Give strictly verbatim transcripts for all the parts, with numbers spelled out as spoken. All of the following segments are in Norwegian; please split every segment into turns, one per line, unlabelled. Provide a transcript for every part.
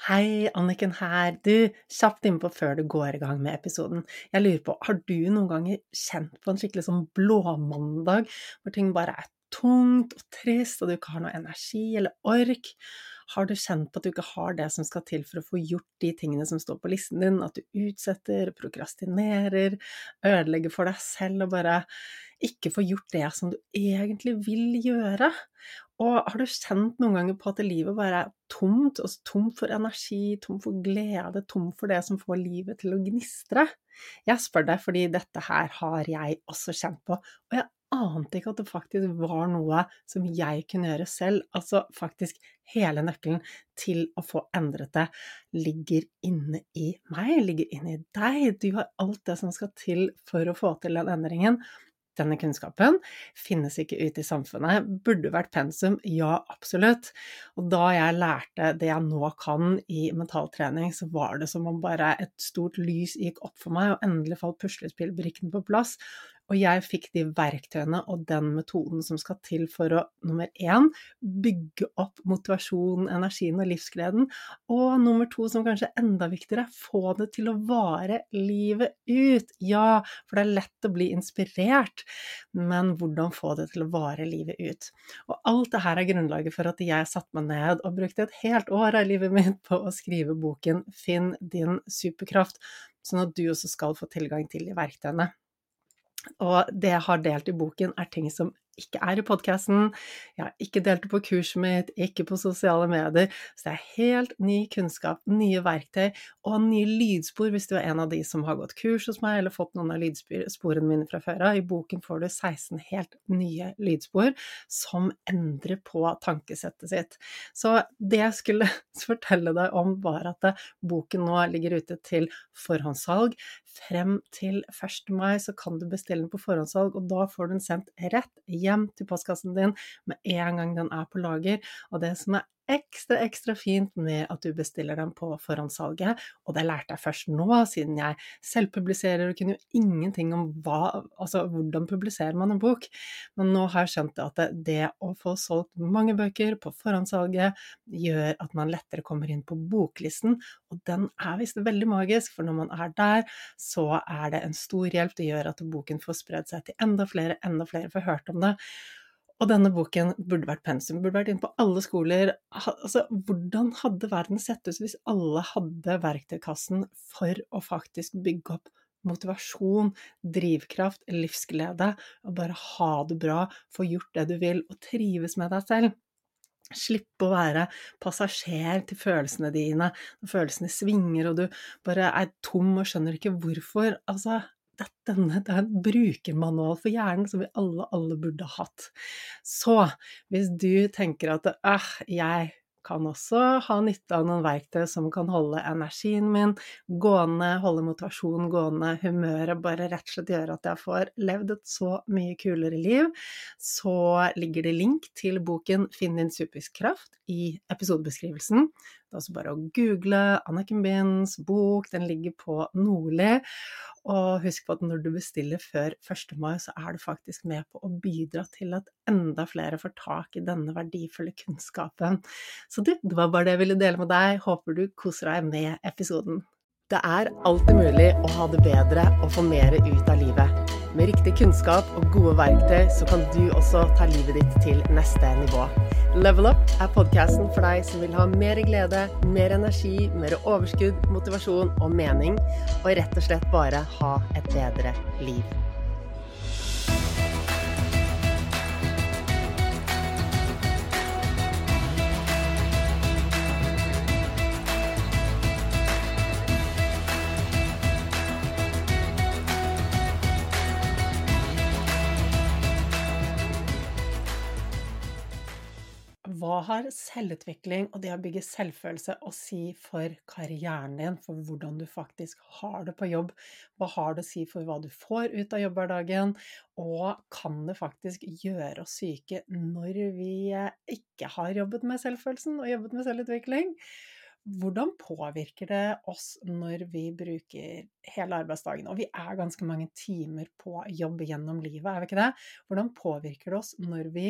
Hei, Anniken her. Du, kjapt innpå før du går i gang med episoden. Jeg lurer på, har du noen ganger kjent på en skikkelig sånn blåmandag, hvor ting bare er tungt og trist, og du ikke har noe energi eller ork? Har du kjent på at du ikke har det som skal til for å få gjort de tingene som står på listen din, at du utsetter, prokrastinerer, ødelegger for deg selv og bare ikke får gjort det som du egentlig vil gjøre? Og har du kjent noen ganger på at livet bare er tomt, altså tomt for energi, tomt for glede, tomt for det som får livet til å gnistre? Jeg spør deg fordi dette her har jeg også kjent på, og jeg ante ikke at det faktisk var noe som jeg kunne gjøre selv. Altså faktisk hele nøkkelen til å få endret det ligger inne i meg, ligger inne i deg. Du har alt det som skal til for å få til den endringen. Denne kunnskapen finnes ikke ute i samfunnet. Burde vært pensum? Ja, absolutt. Og da jeg lærte det jeg nå kan i mentaltrening, så var det som om bare et stort lys gikk opp for meg, og endelig falt puslespillbrikkene på plass. Og jeg fikk de verktøyene og den metoden som skal til for å, nummer én, bygge opp motivasjonen, energien og livsgleden. Og nummer to, som kanskje er enda viktigere, få det til å vare livet ut. Ja, for det er lett å bli inspirert, men hvordan få det til å vare livet ut? Og alt det her er grunnlaget for at jeg satt meg ned og brukte et helt år av livet mitt på å skrive boken Finn din superkraft, sånn at du også skal få tilgang til de verktøyene. Og det jeg har delt i boken er ting som ikke er i podcasten, jeg har ikke delt det på kurset mitt, ikke på sosiale medier, så det er helt ny kunnskap, nye verktøy og nye lydspor hvis du er en av de som har gått kurs hos meg eller fått noen av lydsporene mine fra før av. I boken får du seksten helt nye lydspor som endrer på tankesettet sitt. Så det jeg skulle fortelle deg om var at boken nå ligger ute til forhåndssalg. Frem til første mai så kan du bestille den på forhåndssalg, og da får du den sendt rett hjem til postkassen din med en gang den er på lager. Og det som er ekstra, ekstra fint med at du bestiller den på forhåndssalget, og det lærte jeg først nå, siden jeg selv publiserer og kunne jo ingenting om hva, altså hvordan publiserer man en bok, men nå har jeg skjønt at det, det å få solgt mange bøker på forhåndssalget gjør at man lettere kommer inn på boklisten, og den er visst veldig magisk, for når man er der, så er det en stor hjelp. Det gjør at boken får spredd seg til enda flere, enda flere får hørt om det. Og denne boken burde vært pensum, burde vært inne på alle skoler. Altså, hvordan hadde verden sett ut hvis alle hadde verktøykassen for å faktisk bygge opp motivasjon, drivkraft, livsglede, og bare ha det bra, få gjort det du vil, og trives med deg selv? Slippe å være passasjer til følelsene dine, når følelsene svinger, og du bare er tom og skjønner ikke hvorfor. Altså, denne, det er en brukermanual for hjernen som vi alle, alle burde ha hatt. Så hvis du tenker at øh, jeg kan også ha nytte av noen verktøy som kan holde energien min gående, holde motivasjonen gående, humøret bare rett og slett gjøre at jeg får levd et så mye kulere liv, så ligger det link til boken Finn din superkraft i episodebeskrivelsen. Det er også bare å google Anniken Binds bok, den ligger på Nordli. Og husk på at når du bestiller før første mai, så er du faktisk med på å bidra til at enda flere får tak i denne verdifulle kunnskapen. Så det, det var bare det jeg ville dele med deg. Håper du koser deg med episoden. Det er alltid mulig å ha det bedre og få mer ut av livet. Med riktig kunnskap og gode verktøy så kan du også ta livet ditt til neste nivå. Level Up er podcasten for deg som vil ha mer glede, mer energi, mer overskudd, motivasjon og mening, og rett og slett bare ha et bedre liv. Hva har selvutvikling og det å bygge selvfølelse å si for karrieren din, for hvordan du faktisk har det på jobb? Hva har det å si for hva du får ut av jobbhverdagen? Og kan det faktisk gjøre oss syke når vi ikke har jobbet med selvfølelsen og jobbet med selvutvikling? Hvordan påvirker det oss når vi bruker hele arbeidsdagen? Og vi er ganske mange timer på jobb gjennom livet, er vi ikke det? Hvordan påvirker det oss når vi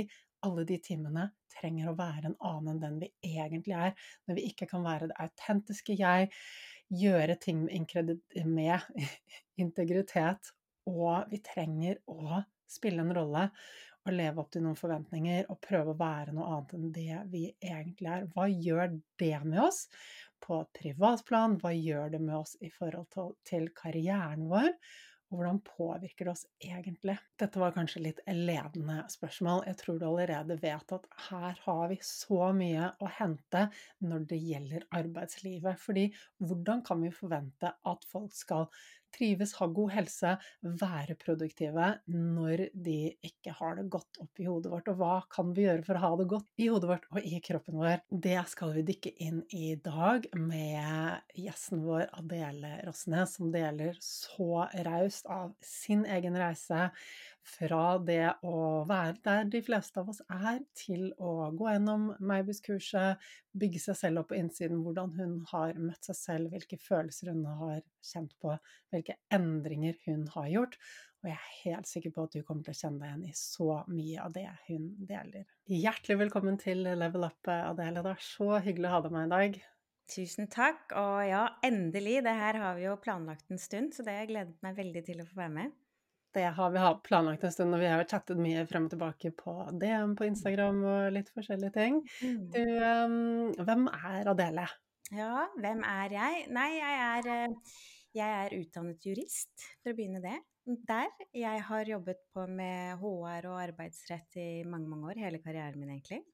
alle de timene trenger å være en annen enn den vi egentlig er, når vi ikke kan være det autentiske jeg, gjøre ting med, inkredi- med integritet, og vi trenger å spille en rolle og leve opp til noen forventninger og prøve å være noe annet enn det vi egentlig er. Hva gjør det med oss på et privat plan? Hva gjør det med oss i forhold til, til karrieren vår? Og hvordan påvirker det oss egentlig? Dette var kanskje litt ledende spørsmål. Jeg tror du allerede vet at her har vi så mye å hente når det gjelder arbeidslivet. Fordi hvordan kan vi forvente at folk skal trives, ha god helse, være produktive når de ikke har det godt oppi hodet vårt? Og hva kan vi gjøre for å ha det godt i hodet vårt og i kroppen vår? Det skal vi dykke inn i dag med gjesten vår Adele Rosnes, som deler så raust av sin egen reise fra det å være der de fleste av oss er, til å gå gjennom Meibus-kurset, bygge seg selv opp på innsiden, hvordan hun har møtt seg selv, hvilke følelser hun har kjent på, hvilke endringer hun har gjort, og jeg er helt sikker på at du kommer til å kjenne deg igjen i så mye av det hun deler. Hjertelig velkommen til Level Up, Adele. Det er så hyggelig å ha deg med i dag.
Tusen takk, og ja, endelig, det her har vi jo planlagt en stund, så det har jeg gledet meg veldig til å få være med.
Det har vi planlagt en stund, og vi har jo chattet mye frem og tilbake på D M på Instagram og litt forskjellige ting. Du, um, hvem er Adele?
Ja, hvem er jeg? Nei, jeg er, eh, jeg er utdannet jurist, for å begynne det. Der, jeg har jobbet på med H R og arbeidsrett i mange, mange år, hele karrieren min egentlig.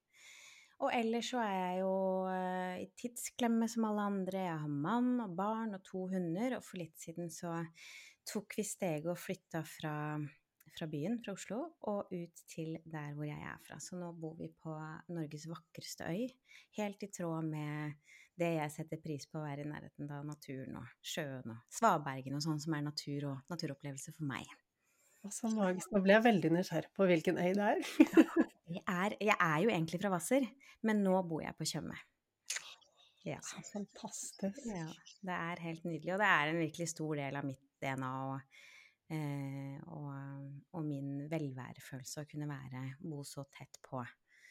Og ellers så er jeg jo eh, i tidsklemme som alle andre. Jeg har mann og barn og to hunder, og for litt siden så tok vi steget og flytta fra, fra byen, fra Oslo, og ut til der hvor jeg er fra. Så nå bor vi på Norges vakreste øy, helt i tråd med det jeg setter pris på å være i nærheten av naturen og sjøen og Svabergen og sånn som er natur og naturopplevelse for meg.
Så magisk. Nå ble jeg veldig nysgjerrig på hvilken øy det er.
Jeg er, jeg er jo egentlig fra Hvasser, men nå bor jeg på Tjøme. Ja.
Så fantastisk.
Ja, det er helt nydelig, og det er en virkelig stor del av mitt D N A og, eh, og, og min velværefølelse å kunne være, bo så tett på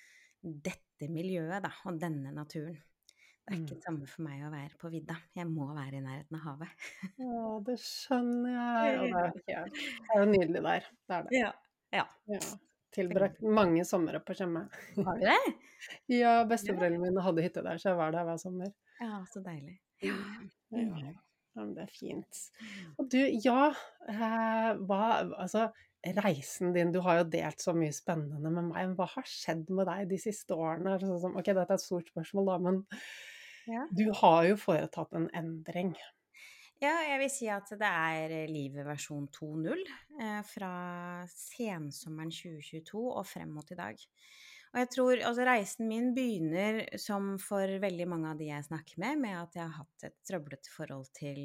dette miljøet da, og denne naturen. Det er ikke det samme for meg å være på vidda. Jeg må være i nærheten av havet.
Å, det skjønner jeg. Og det er, helt, det er jo nydelig der. Det er det.
Ja, ja.
Ja. Tilbrakt mange somre på Tjøme.
Har du det?
Ja, besteforeldrene mine hadde hytte der, så jeg var der hver sommer.
Ja, så deilig.
Ja, ja. Ja, men det er fint. Og du, ja, eh, hva, altså, reisen din, du har jo delt så mye spennende med meg, men hva har skjedd med deg de siste årene? Sånn som, ok, dette er et stort spørsmål da, men
Ja.
du har jo foretatt en endring.
Ja, jeg vil si at det er livet versjon to punkt null eh, fra sensommeren tjue tjueto og frem mot i dag. Og jeg tror, altså reisen min begynner som for veldig mange av de jeg snakker med, med at jeg har hatt et trøblete forhold til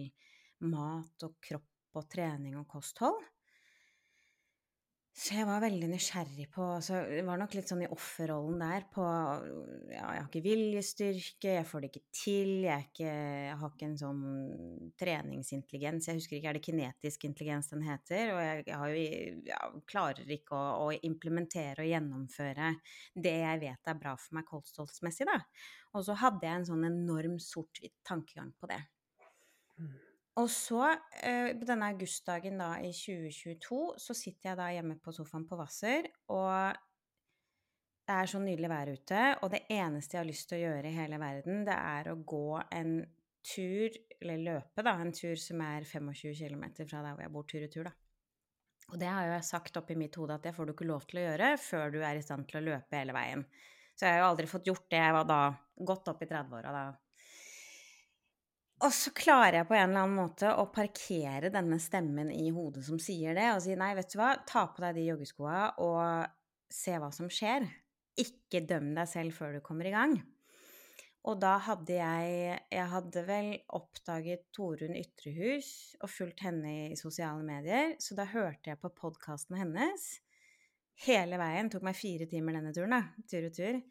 mat og kropp og trening og kosthold. Så jeg var veldig nysgjerrig på, så det var nok litt sånn i offerrollen der på, ja, jeg har ikke viljestyrke, jeg får det ikke til, jeg, er ikke, jeg har ikke en sånn treningsintelligens, jeg husker ikke, er det kinetisk intelligens den heter, og jeg, jeg har jo, ja, klarer ikke å, å implementere og gjennomføre det jeg vet er bra for meg kostholdsmessig da. Og så hadde jeg en sånn enorm sort-hvitt tankegang på det. Mm. Og så, eh, på denne augustdagen da i tjue tjueto, så sitter jeg da hjemme på sofaen på Hvasser, og det er så nydelig vær ute, og det eneste jeg har lyst til å gjøre i hele verden, det er å gå en tur, eller løpe da, en tur som er tjuefem kilometer fra der hvor jeg bor, tur i tur da. Og det har jo jeg sagt opp i mitt hode at det får du ikke lov til å gjøre før du er i stand til å løpe hele veien. Så jeg har jo aldri fått gjort det, jeg var da godt opp i tredve-åra da. Og så klarer jeg på en eller annen måte å parkere denne stemmen i hodet som sier det, og si, nei, vet du hva, ta på deg de joggeskoene og se hva som skjer. Ikke døm deg selv før du kommer i gang. Og da hadde jeg, jeg hadde vel oppdaget Torunn Ytrehus og fulgt henne i sosiale medier, så da hørte jeg på podcasten hennes. Hele veien, tok meg fire timer denne turen da, tur og tur.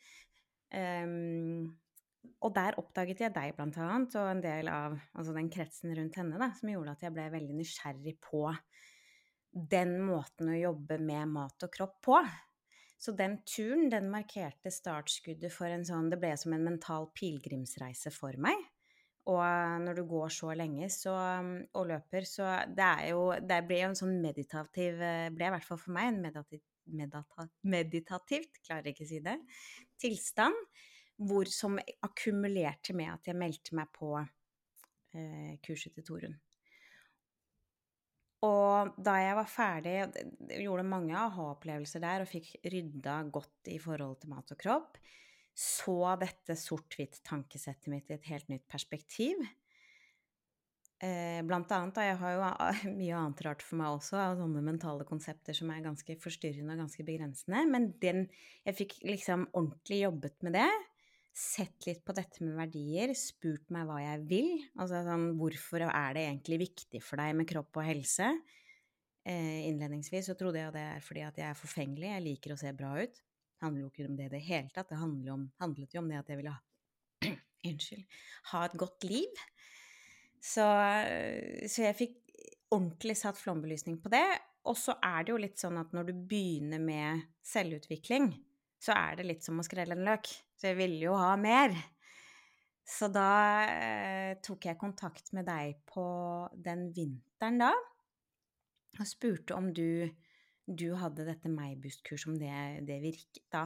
Um, Og der oppdaget jeg deg blant annet, og en del av altså den kretsen rundt henne da, som gjorde at jeg ble veldig nysgjerrig på den måten å jobbe med mat og kropp på. Så den turen, den markerte startskuddet for en sånn, det ble som en mental pilgrimsreise for meg. Og når du går så lenge så, og løper, så det er jo, det blir jo en sånn meditativ, ble i hvert fall for meg en meditativ, medita, meditativt, klarer ikke å si det, tilstand, hvor som akkumulerte med at jeg meldte meg på eh, kurset til Torunn. Og da jeg var ferdig, jeg gjorde mange aha-opplevelser der, og fikk rydda godt i forhold til mat og kropp, så dette sort-hvitt tankesettet mitt i et helt nytt perspektiv. Eh, blant annet, da, jeg har jo mye annet rart for meg også, av sånne mentale konsepter som er ganske forstyrrende og ganske begrensende, men den, jeg fikk liksom ordentlig jobbet med det, sett litt på dette med verdier, spurt meg hva jeg vil, altså sånn, hvorfor er det egentlig viktig for deg med kropp og helse? Eh, innledningsvis så trodde jeg det er fordi at jeg er forfengelig, jeg liker å se bra ut. Det handler jo ikke om det i det hele tatt, det handlet, om, handlet jo om det at jeg ville ha, unnskyld, ha et godt liv. Så, så jeg fikk ordentlig satt flombelysning på det, og så er det jo litt sånn at når du begynner med selvutvikling, så er det litt som å skrelle en løk. Så jeg ville jo ha mer. Så da eh, tok jeg kontakt med deg på den vinteren da, og spurte om du, du hadde dette MyBoost-kurs, om det, det virket da.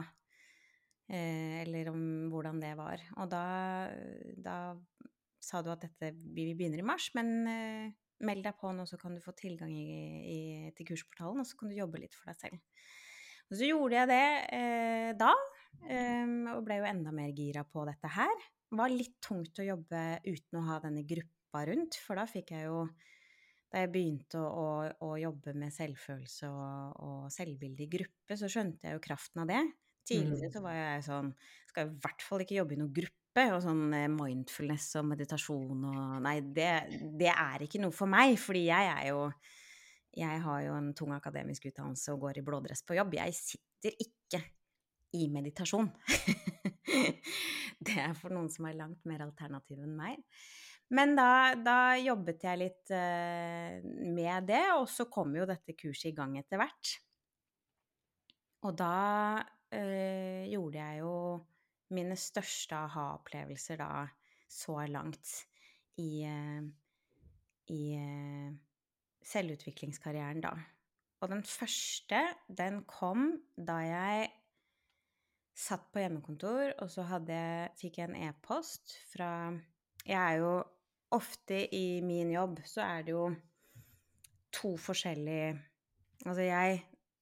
Eh, eller om hvordan det var. Og da, da sa du at dette, vi begynner i mars, men eh, meld deg på nå, så kan du få tilgang i, i, til kursportalen, og så kan du jobbe litt for deg selv. Og så gjorde jeg det eh, da, eh, og ble jo enda mer gira på dette her. Det var litt tungt å jobbe uten å ha denne gruppa rundt, for da fikk jeg jo, da jeg begynte å, å, å jobbe med selvfølelse og, og selvbilde i gruppe, så skjønte jeg jo kraften av det. Tidligere så var jeg sånn, skal i hvert fall ikke jobbe i noen gruppe, og sånn mindfulness og meditasjon, og nei, det, det er ikke noe for meg, fordi jeg er jo, jeg har jo en tung akademisk utdannelse og går i blådress på jobb. Jeg sitter ikke i meditasjon. Det er for noen som er langt mer alternativ enn meg. Men da, da jobbet jeg litt uh, med det, og så kom jo dette kurset i gang etter hvert. Og da uh, gjorde jeg jo mine største aha-opplevelser da så langt i, uh, i uh, selvutviklingskarrieren da. Og den første, den kom da jeg satt på hjemmekontor, og så hadde jeg, fikk jeg en e-post fra, jeg er jo ofte i min jobb, så er det jo to forskjellige, altså jeg,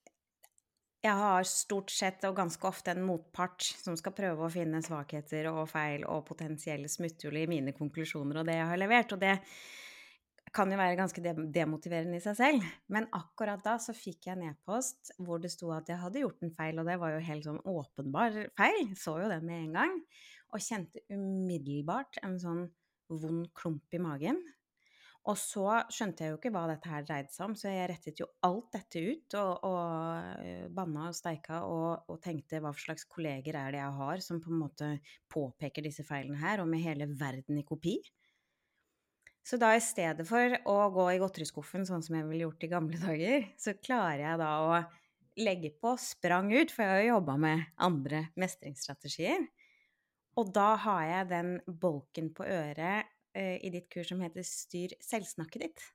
jeg har stort sett og ganske ofte en motpart som skal prøve å finne svakheter og feil og potensielle smutthull i mine konklusjoner og det jeg har levert, og det kan jo være ganske demotiverende i seg selv, men akkurat da så fikk jeg en e-post hvor det stod at jeg hadde gjort en feil, og det var jo helt sånn åpenbar feil, så jo den med en gang, og kjente umiddelbart en sånn vond klump i magen. Og så skjønte jeg jo ikke hva dette her dreide seg om, så jeg rettet jo alt dette ut, og, og banna og steika, og, og tenkte hva slags kolleger er det jeg har som på en måte påpeker disse feilene her, og med hele verden i kopi. Så da i stedet for å gå i godteriskuffen, sånn som jeg ville gjort i gamle dager, så klarer jeg da å legge på sprang ut, for jeg har jobbet med andre mestringsstrategier. Og da har jeg den bolken på øret eh, i ditt kurs som heter Styr selvsnakket ditt.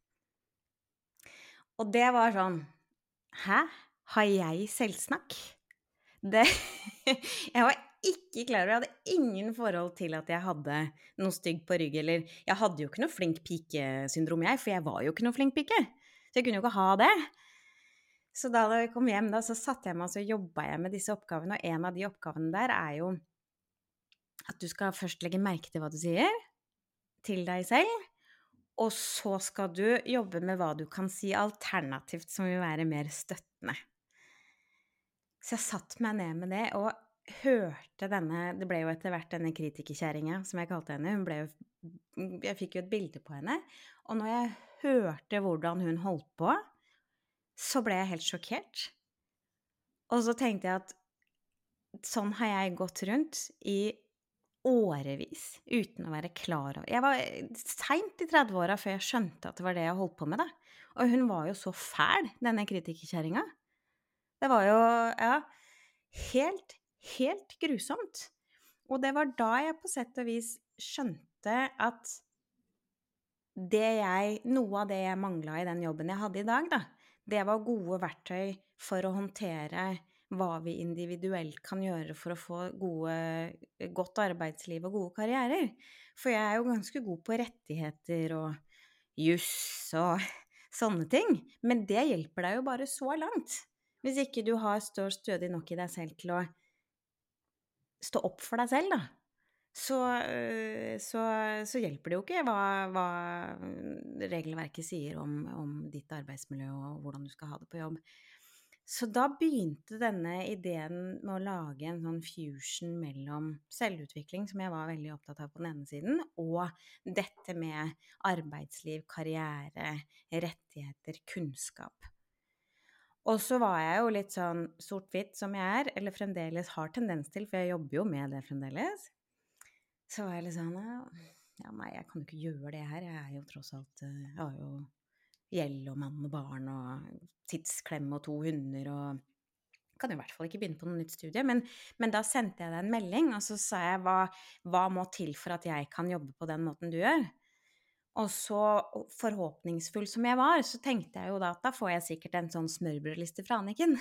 Og det var sånn, hæ? Har jeg selvsnakk? Det, jeg var ikke klar over, jeg hadde ingen forhold til at jeg hadde noe stygg på rygg, eller jeg hadde jo ikke noe flink pike-syndrom jeg, for jeg var jo ikke noe flink pike, så jeg kunne jo ikke ha det. Så da jeg kom hjem da, så satt jeg meg og så jobbet jeg med disse oppgavene, og en av de oppgavene der er jo at du skal først legge merke til hva du sier til deg selv, og så skal du jobbe med hva du kan si alternativt som vil være mer støttende. Så jeg satt meg ned med det, og hørte denne, det ble jo etter hvert denne kritikerkjæringen, som jeg kalte henne, hun ble jo, jeg fikk jo et bilde på henne, og når jeg hørte hvordan hun holdt på, så ble jeg helt sjokkert. Og så tenkte jeg at sånn har jeg gått rundt i årevis, uten å være klar over. Jeg var sent i tredve-åra før jeg skjønte at det var det jeg holdt på med da. Og hun var jo så fæl, denne kritikerkjæringen. Det var jo, ja, helt, helt grusomt. Og det var da jeg på sett og vis skjønte at det jeg, noe av det jeg manglet i den jobben jeg hadde i dag, da, det var gode verktøy for å håndtere hva vi individuelt kan gjøre for å få gode, godt arbeidsliv og gode karrierer. For jeg er jo ganske god på rettigheter og juss og sånne ting, men det hjelper deg jo bare så langt. Hvis ikke du har står stødig nok i deg selv til å stå opp for deg selv, da. Så, øh, så, så hjelper det jo ikke hva, hva regelverket sier om, om ditt arbeidsmiljø og hvordan du skal ha det på jobb. Så da begynte denne ideen med å lage en sånn fusion mellom selvutvikling, som jeg var veldig opptatt av på den ene siden, og dette med arbeidsliv, karriere, rettigheter, kunnskap. Og så var jeg jo litt sånn sort-hvitt som jeg er, eller fremdeles har tendens til, for jeg jobber jo med det fremdeles. Så var jeg litt sånn, ja, nei, jeg kan jo ikke gjøre det her, jeg er jo tross alt, jeg har jo gjeld og mann og barn og tidsklem og to hunder, og kan jo i hvert fall ikke begynne på noe nytt studie, men, men da sendte jeg deg en melding, og så sa jeg, hva, hva må til for at jeg kan jobbe på den måten du gjør? Og så forhåpningsfull som jeg var, så tenkte jeg jo da at da får jeg sikkert en sånn smørbrødliste fra Anniken.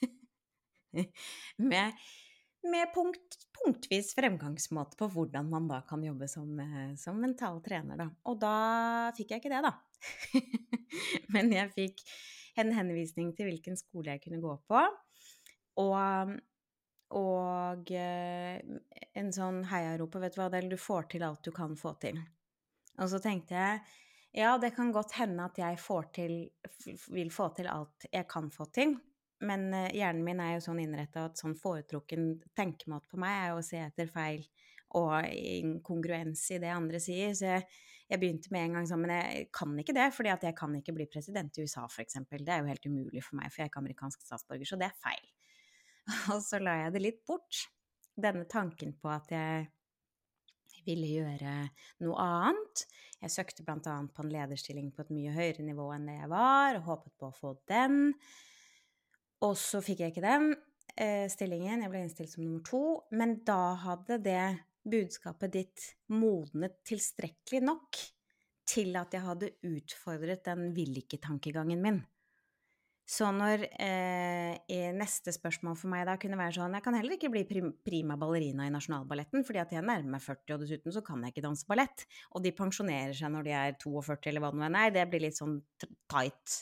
med, med punkt, punktvis fremgangsmåte på hvordan man da kan jobbe som, som mental trener da. Og da fikk jeg ikke det da. Men jeg fikk en henvisning til hvilken skole jeg kunne gå på, og, og en sånn heiarop, vet du hva, Del, du får til alt du kan få til. Og så tenkte jeg, ja, det kan godt hende at jeg får til, vil få til alt jeg kan få til, men hjernen min er jo sånn innrettet at sånn foretrukken tenkemåte på meg er jo å se etter feil og inkongruens i det andre sier, så jeg, jeg begynte med en gang sånn, men jeg kan ikke det, fordi at jeg kan ikke bli president i U S A for eksempel, det er jo helt umulig for meg, for jeg er ikke amerikansk statsborger, så det er feil. Og så la jeg det litt bort, denne tanken på at jeg ville gjøre noe annet. Jeg søkte blant annet på en lederstilling på et mye høyere nivå enn det jeg var, og håpet på å få den. Og så fikk jeg ikke den eh, stillingen, jeg ble innstilt som nummer to, men da hadde det budskapet ditt modnet tilstrekkelig nok til at jeg hadde utfordret den vil-ikke-tankegangen min. Så når eh, neste spørsmål for meg da kunne være sånn, jeg kan heller ikke bli prima ballerina i Nasjonalballetten, fordi at jeg nærmer meg førti, og dessuten så kan jeg ikke danse ballett, og de pensjonerer seg når de er førti-to, eller hva det nå er, det blir litt sånn tight.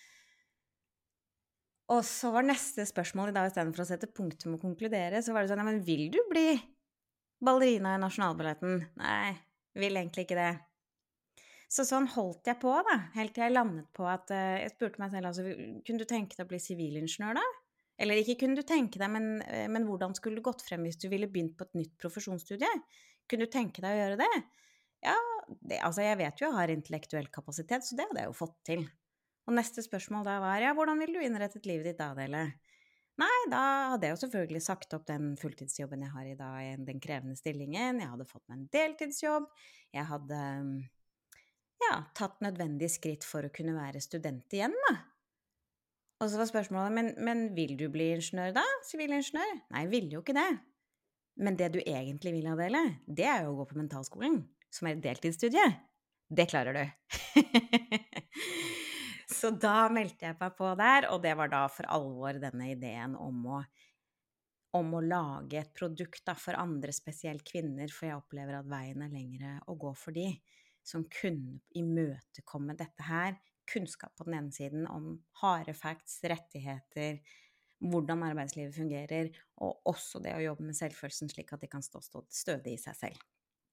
Og så var neste spørsmål i dag, i stedet for å sette punktum og konkludere, så var det sånn, ja, men vil du bli ballerina i Nasjonalballetten? Nei, vil egentlig ikke det. Så sånn holdt jeg på da, helt til jeg landet på at uh, jeg spurte meg selv, altså, kunne du tenke deg å bli sivilingeniør da? Eller ikke kunne du tenke deg, men, uh, men hvordan skulle du gått frem hvis du ville begynt på et nytt profesjonsstudie? Kunne du tenke deg å gjøre det? Ja, det, altså jeg vet jo jeg har intellektuell kapasitet, så det hadde jeg jo fått til. Og neste spørsmål da var, ja, hvordan vil du innrette livet ditt da, Adele? Nei, da hadde jeg jo selvfølgelig sagt opp den fulltidsjobben jeg har i dag, den krevende stillingen, jeg hadde fått meg en deltidsjobb, jeg hadde... ja, tatt nødvendige skritt for å kunne være student igjen da. Og så var spørsmålet, men, men vil du bli ingeniør da? Sivilingeniør? Nei, jeg vil jo ikke det. Men det du egentlig vil, Adele, det er jo å gå på mentalskolen, som er et deltidsstudie. Det klarer du. Så da meldte jeg meg på der, og det var da for alvor denne ideen om å, om å lage et produkt da, for andre, spesielt kvinner, for jeg opplever at veien er lengre å gå for de, som kunne imøtekomme dette her, kunnskap på den ene siden om harde facts, rettigheter, hvordan arbeidslivet fungerer, og også det å jobbe med selvfølelsen slik at de kan stå, stå stødig i seg selv.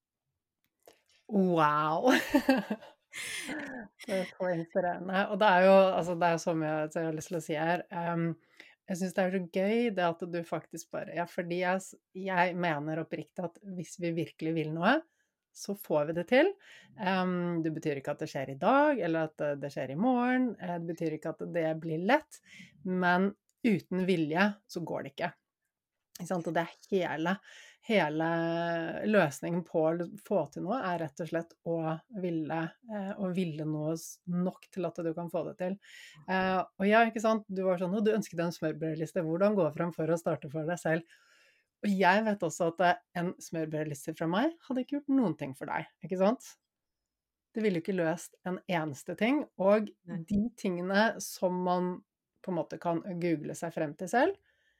Wow! Det er så inspirerende. Og det er jo, altså det er så mye jeg har lyst til å si her. Um, jeg synes det er så gøy det at du faktisk bare, ja, fordi jeg, jeg mener oppriktig at hvis vi virkelig vil noe, så får vi det til. Um, det betyr ikke at det skjer i dag, eller at det skjer i morgen. Det betyr ikke at det blir lett, men uten vilje så går det ikke. Ikke sant? Og det er hele, hele løsningen på å få til noe er rett og slett å ville, eh, å ville noe s nok til at du kan få det til. Eh, og ja, ikke sant, du var sånn: «Å, du ønsket deg en smørbrødliste, hvordan gå fram for å starte for deg selv?» Og jeg vet også at, eh, en smørbrødliste fra meg hadde ikke gjort noen ting for deg, ikke sant? Det ville jo ikke løst en eneste ting, og
Nei.
de tingene som man på en måte kan google seg frem til selv,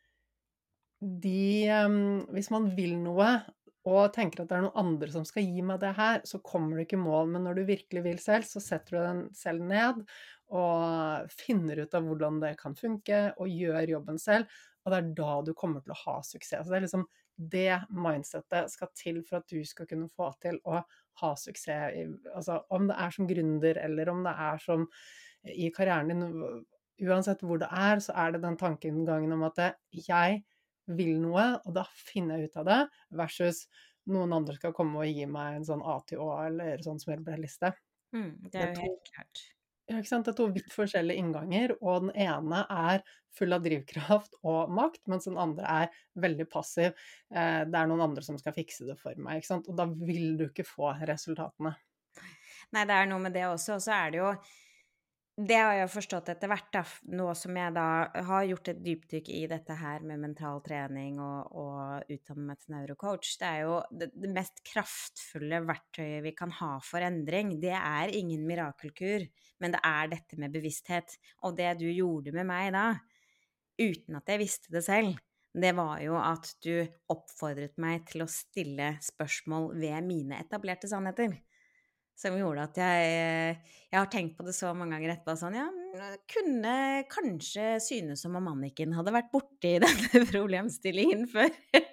de, ehm, hvis man vil noe og tenker at det er noen andre som skal gi meg det her, så kommer du ikke i mål. Men når du virkelig vil selv, så setter du den selv ned og finner ut av hvordan det kan funke, og gjør jobben selv, og det er da du kommer til å ha suksess. Så det er liksom det mindsetet skal til for at du skal kunne få til å ha suksess i, altså om det er som gründer, eller om det er som i karrieren din, uansett hvor det er, så er det den tankegangen om at jeg vil noe, og da finner jeg ut av det, versus noen andre skal komme og gi meg en sånn A til Å, eller sånn smørbrødliste.
Mm, det
Det
er
er
jo
to,
helt klart.
ja, ikke sant? Det er to vidt forskjellige innganger, og den ene er full av drivkraft og makt, mens den andre er veldig passiv. Eh, det er noen andre som skal fikse det for meg, ikke sant? Og da vil du ikke få resultatene.
Nei, det er noe med det også, og så er det jo det har jeg forstått etter hvert, da, f- nå som jeg da har gjort et dypdykk i dette her med mental trening og, og utdannet meg til neurocoach. Det er jo det, det mest kraftfulle verktøyet vi kan ha for endring. Det er ingen mirakelkur, men det er dette med bevissthet. Og det du gjorde med meg da, uten at jeg visste det selv, det var jo at du oppfordret meg til å stille spørsmål ved mine etablerte sannheter. Som gjorde at jeg jeg har tenkt på det så mange ganger etterpå, sånn, ja, mm, kunne kanskje synes som om Anniken hadde vært borti denne problemstillingen før.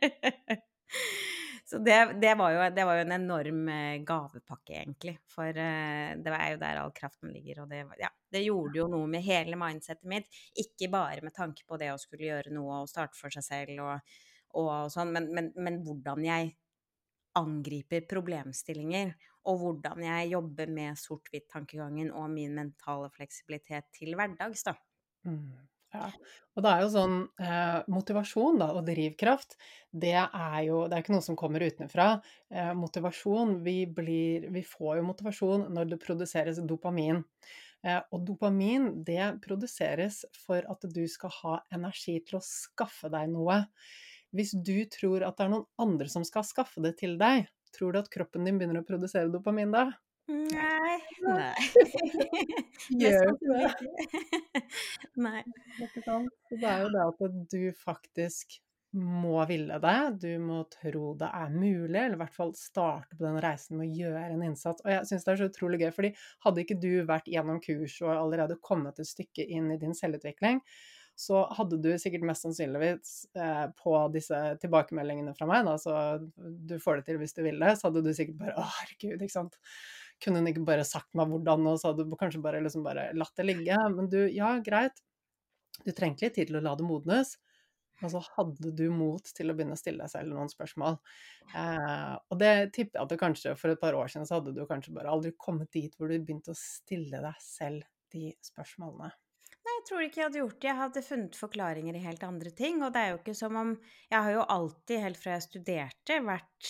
Så det det var jo det var jo en enorm, eh, gavepakke egentlig, for, eh, det er jo der all kraften ligger, og det var ja, det gjorde jo noe med hele mindsetet mitt, ikke bare med tanke på det å skulle gjøre noe og starte for seg selv og og sånn, men men men hvordan jeg angriper problemstillinger, og hvordan jeg jobber med sort-hvitt-tankegangen og min mentale fleksibilitet til hverdags, da.
Mm, ja. Og det er jo sånn, eh, motivasjon da, og drivkraft, det er jo det er ikke noe som kommer utenfra. Eh, motivasjon, vi blir vi får jo motivasjon når det produseres dopamin. Eh, og dopamin, det produseres for at du skal ha energi til å skaffe deg noe. Hvis du tror at det er noen andre som skal skaffe det til deg, tror du at kroppen din begynner å produsere dopamin da? Nei,
Nei, nei. Mest
gjør jo ikke
sannsynlig
det.
ikke. Nei.
Ikke sant? Så det er jo det at du faktisk må ville det, du må tro det er mulig, eller i hvert fall starte på den reisen med å gjøre en innsats. Og jeg synes det er så utrolig gøy, fordi hadde ikke du vært gjennom kurs og allerede kommet et stykke inn i din selvutvikling, så hadde du sikkert mest sannsynligvis eh, på disse tilbakemeldingene fra meg, da, så du får det til hvis du vil det, så hadde du sikkert bare, å herregud, ikke sant? Kunne hun ikke bare sagt meg hvordan, og så hadde du kanskje bare, liksom bare latt det ligge. Men du, ja, greit, du trengte litt tid til å la det modnes, og så hadde du mot til å begynne å stille deg selv noen spørsmål. Eh, og det tipper jeg at du kanskje for et par år siden så hadde du kanskje bare aldri kommet dit hvor du begynte å stille deg selv de spørsmålene.
Nei, jeg tror ikke jeg hadde gjort det. Jeg hadde funnet forklaringer i helt andre ting, og det er jo ikke som om jeg har jo alltid, helt fra jeg studerte, vært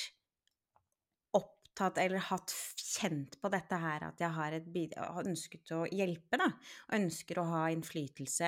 opptatt eller hatt kjent på dette her at jeg har et bid har ønsket å hjelpe, da, og ønsker å ha innflytelse.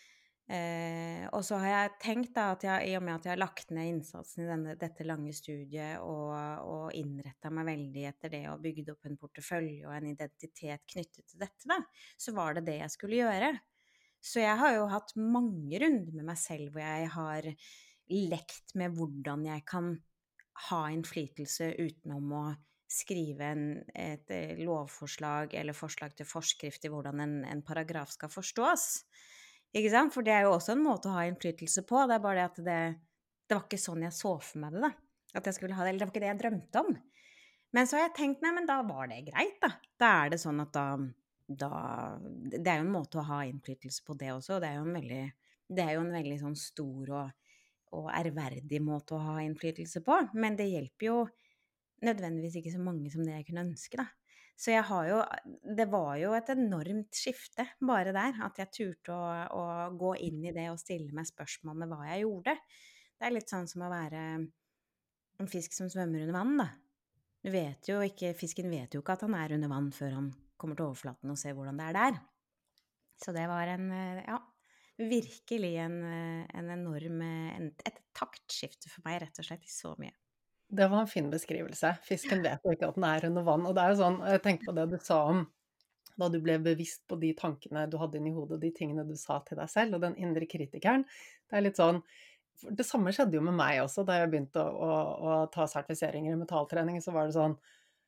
Eh, og så har jeg tenkt da at jeg, i og med at jeg har lagt ned innsatsen i denne, dette lange studiet og, og innretta meg veldig etter det og bygd opp en portefølje og en identitet knyttet til dette, da, så var det det jeg skulle gjøre. Så jeg har jo hatt mange runder med meg selv hvor jeg har lekt med hvordan jeg kan ha innflytelse utenom å skrive en, et eh, lovforslag eller forslag til forskrift i hvordan en, en paragraf skal forstås. Ikke sant? For det er jo også en måte å ha innflytelse på. Det er bare det at det, det var ikke sånn jeg så for meg det, da. At jeg skulle ha det, eller det var ikke det jeg drømte om. Men så har jeg tenkt, nei, men da var det greit, da. Da er det sånn at da, da Det er jo en måte å ha innflytelse på det også, og det er jo en veldig, det er jo en veldig sånn stor og, og ærverdig måte å ha innflytelse på. Men det hjelper jo nødvendigvis ikke så mange som det jeg kunne ønske, da. Så jeg har jo Det var jo et enormt skifte bare der, at jeg turte å, å gå inn i det og stille meg spørsmål med hva jeg gjorde. Det er litt sånn som å være en fisk som svømmer under vann, da. Du vet jo ikke, fisken vet jo ikke at han er under vann før han kommer til overflaten og ser hvordan det er der. Så det var en, eh, ja, virkelig en, eh, en enorm, eh, en, et taktskifte for meg, rett og slett, i så mye.
Det var en fin beskrivelse. Fisken vet jo ikke at den er under vann. Og det er jo sånn, jeg tenker på det du sa om da du ble bevisst på de tankene du hadde inni hodet, de tingene du sa til deg selv, og den indre kritikeren. Det er litt sånn, for det samme skjedde jo med meg også, da jeg begynte å, å, å ta sertifiseringer i mentaltrening, så var det sånn,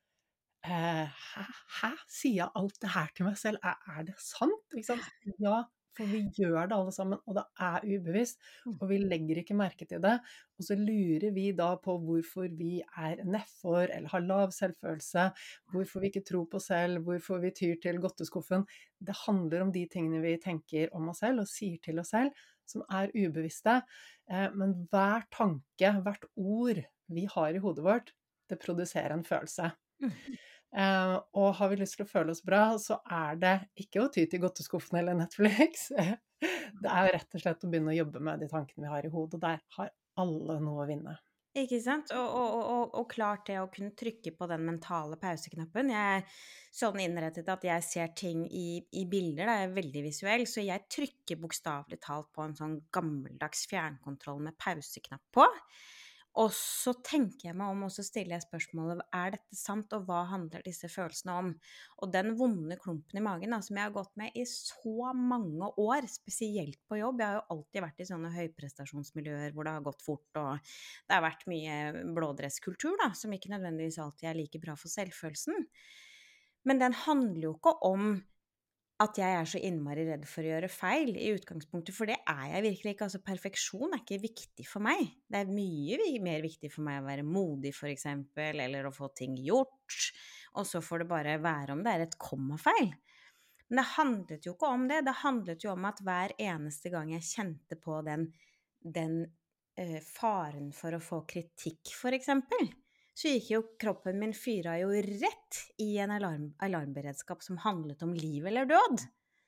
eh, hæ? Hæ? Sier jeg alt det her til meg selv? Er, er det sant? Ikke sant? Ja, for vi gjør det alle sammen, og det er ubevisst, og vi legger ikke merke til det. Og så lurer vi da på hvorfor vi er nedfor, eller har lav selvfølelse, hvorfor vi ikke tror på oss selv, hvorfor vi tyr til godteskuffen. Det handler om de tingene vi tenker om oss selv, og sier til oss selv, som er ubevisste. Eh, men hver tanke, hvert ord vi har i hodet vårt, det produserer en følelse.
Mm.
Eh, og har vi lyst til å føle oss bra, så er det ikke å ty til godteskuffen eller Netflix. Det er rett og slett å begynne å jobbe med de tankene vi har i hodet, og der har alle noe å vinne.
Ikke sant? Og, og, og, og klart det å kunne trykke på den mentale pauseknappen. Jeg er sånn innrettet at jeg ser ting i, i bilder, da jeg er veldig visuell, så jeg trykker bokstavelig talt på en sånn gammeldags fjernkontroll med pauseknapp på. Og så tenker jeg meg om, og så stiller jeg spørsmålet, er dette sant, og hva handler disse følelsene om? Og den vonde klumpen i magen, da, som jeg har gått med i så mange år, spesielt på jobb. Jeg har jo alltid vært i sånne høyprestasjonsmiljøer hvor det har gått fort, og det har vært mye blådresskultur, da, som ikke nødvendigvis alltid er like bra for selvfølelsen. Men den handler jo ikke om at jeg er så innmari redd for å gjøre feil i utgangspunktet, for det er jeg virkelig ikke. Altså, perfeksjon er ikke viktig for meg. Det er mye mer viktig for meg å være modig, for eksempel, eller å få ting gjort, og så får det bare være om det er et kommafeil. Men det handlet jo ikke om det. Det handlet jo om at hver eneste gang jeg kjente på den, den eh, faren for å få kritikk, for eksempel, så gikk jo kroppen min fyra jo rett i en alarm, alarmberedskap som handlet om liv eller død.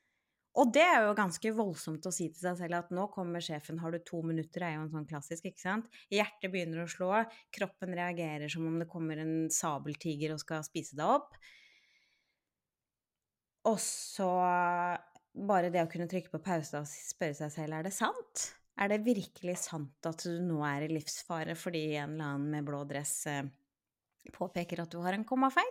Og det er jo ganske voldsomt å si til seg selv at nå kommer sjefen, har du to minutter, er jo en sånn klassisk, ikke sant? Hjertet begynner å slå, kroppen reagerer som om det kommer en sabeltiger og skal spise deg opp. Og så bare det å kunne trykke på pause og spørre seg selv, er det sant? Er det virkelig sant at du nå er i livsfare fordi en eller annen med blå dress påpeker at du har en kommafeil?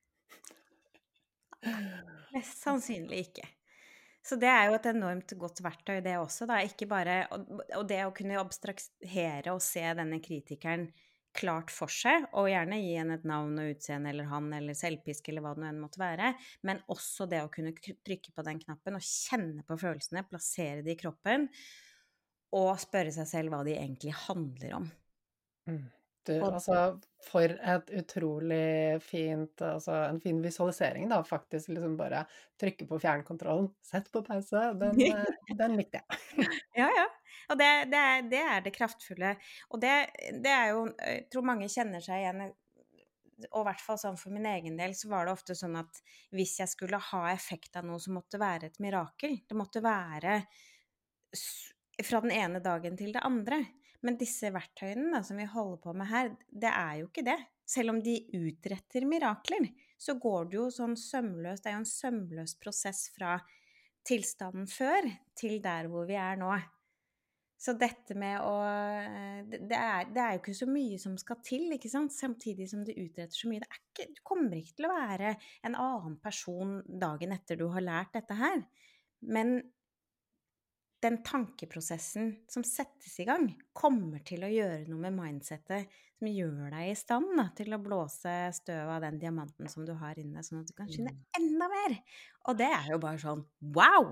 Mest sannsynlig ikke. Så det er jo et enormt godt verktøy det også, da. Ikke bare, og det å kunne abstrahere og se denne kritikeren klart for seg, og gjerne gi henne et navn og utseende, eller han, eller selvpisk, eller hva det nå enn måtte være, men også det å kunne trykke på den knappen og kjenne på følelsene, plassere det i kroppen, og spørre seg selv hva de egentlig handler om.
Mm. Du, altså, for et utrolig fint, altså en fin visualisering da, faktisk liksom bare trykke på fjernkontrollen, sett på pause, den, den likte jeg.
Ja, ja. Og det, det, er, det er det kraftfulle. Og det, det er jo, jeg tror mange kjenner seg igjen, og i hvert fall sånn for min egen del, så var det ofte sånn at hvis jeg skulle ha effekt av noe, så måtte det være et mirakel. Det måtte være fra den ene dagen til det andre. Men disse verktøyene da, som vi holder på med her, det er jo ikke det. Selv om de utretter mirakler, så går det jo sånn sømløst, det er jo en sømløs prosess fra tilstanden før til der hvor vi er nå. Så dette med å, det er, det er jo ikke så mye som skal til, ikke sant? Samtidig som det utretter så mye. Det er ikke, du kommer ikke til å være en annen person dagen etter du har lært dette her. Men den tankeprosessen som settes i gang, kommer til å gjøre noe med mindsetet som gjør deg i stand da, til å blåse støv av den diamanten som du har inne, sånn at du kan skinne enda mer. Og det er jo bare sånn, wow!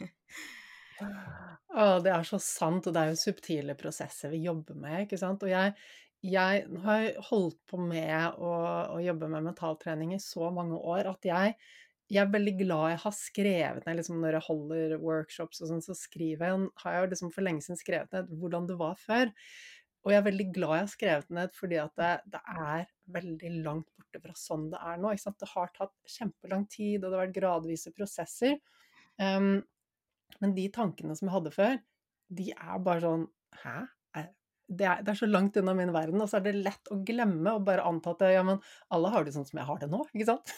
Å, det er så sant, og det er jo subtile prosesser vi jobber med, ikke sant? Og jeg, jeg har holdt på med å, å jobbe med mentaltrening i så mange år at jeg Jeg er veldig glad jeg har skrevet ned, liksom når jeg holder workshops og sånn, så skriver jeg, har jeg jo liksom for lenge siden skrevet ned hvordan det var før. Og jeg er veldig glad jeg har skrevet ned, fordi at det, det er veldig langt borte fra sånn det er nå, ikke sant? Det har tatt kjempelang tid, og det har vært gradvise prosesser. Um, men de tankene som jeg hadde før, de er bare sånn, hæ? det er, det er så langt unna min verden, og så er det lett å glemme og bare anta at ja, men alle har det sånn som jeg har det nå, ikke sant?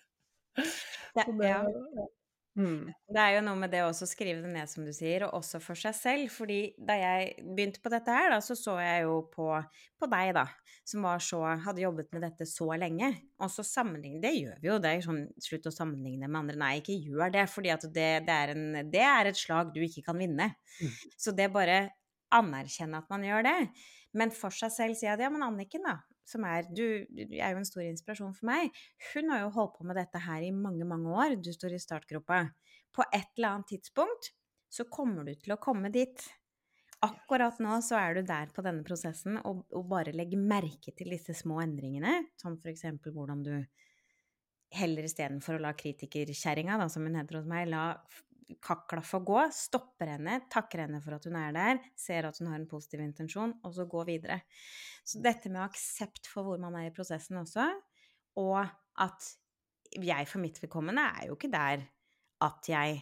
Det,
Så det
ja.
ja. Mm.
Det er jo noe med det også å skrive det ned, som du sier, og også for seg selv. Fordi da jeg begynte på dette her, da, så så jeg jo på, på deg, da, som var så, hadde jobbet med dette så lenge. Og så sammenligne, det gjør vi jo, det er sånn, slutt å sammenligne med andre. Nei, ikke gjør det, fordi at det, det, er en, det er et slag du ikke kan vinne.
Mm.
Så det bare anerkjenne at man gjør det. Men for seg selv sier jeg at ja, men Anniken da, som er, du, du er jo en stor inspirasjon for meg. Hun har jo holdt på med dette her i mange, mange år. Du står i startgropa. På et eller annet tidspunkt så kommer du til å komme dit. Akkurat nå så er du der på denne prosessen og, og bare legge merke til disse små endringene, som for eksempel hvordan du heller i stedet for å la kritikerkjæringa, da, som hun heter hos meg, la kakla få gå, stopper henne, takker henne for at hun er der, ser at hun har en positiv intensjon, og så gå videre. Så dette med aksept for hvor man er i prosessen også, og at jeg for mitt vedkommende er jo ikke der at jeg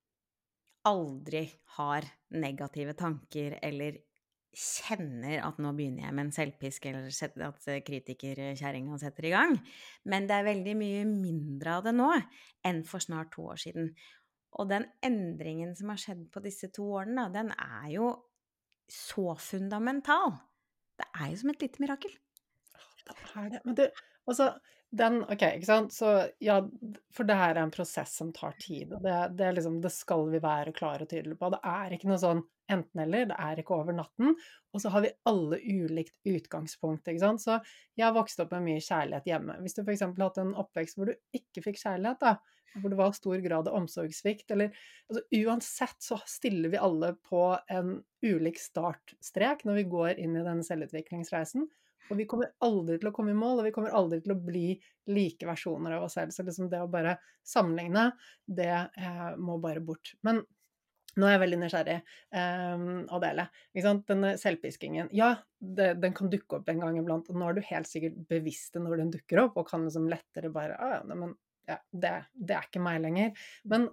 aldri har negative tanker, eller kjenner at nå begynner jeg med en selvpisk, eller at kritikerkjæringa setter i gang. Men det er veldig mye mindre av det nå, enn for snart to år siden. Og den endringen som har skjedd på disse to årene, den er jo så fundamental. Det er jo som et lite mirakel.
Det er det. Men du, altså, den, ok, ikke sant? Så ja, for det her er en prosess som tar tid, og det, det er liksom, det skal vi være klare og tydelige på. Det er ikke noe sånn enten eller, det er ikke over natten, og så har vi alle ulikt utgangspunkt, ikke sant? Så jeg har vokst opp med mye kjærlighet hjemme. Hvis du for eksempel har hatt en oppvekst hvor du ikke fikk kjærlighet da, hvor det var stor grad av omsorgssvikt, eller altså, uansett så stiller vi alle på en ulik startstrek når vi går inn i denne selvutviklingsreisen, og vi kommer aldri til å komme i mål, og vi kommer aldri til å bli like versjoner av oss selv. Så liksom det å bare sammenligne, det eh, må bare bort. Men nå er jeg veldig nysgjerrig eh, å dele. Ikke sant? Denne selvpiskingen, ja, det, den kan dukke opp en gang iblant, og nå er du helt sikkert bevisst det når den dukker opp, og kan liksom lettere bare, ah, ja, men ja, det, det er ikke meg lenger. Men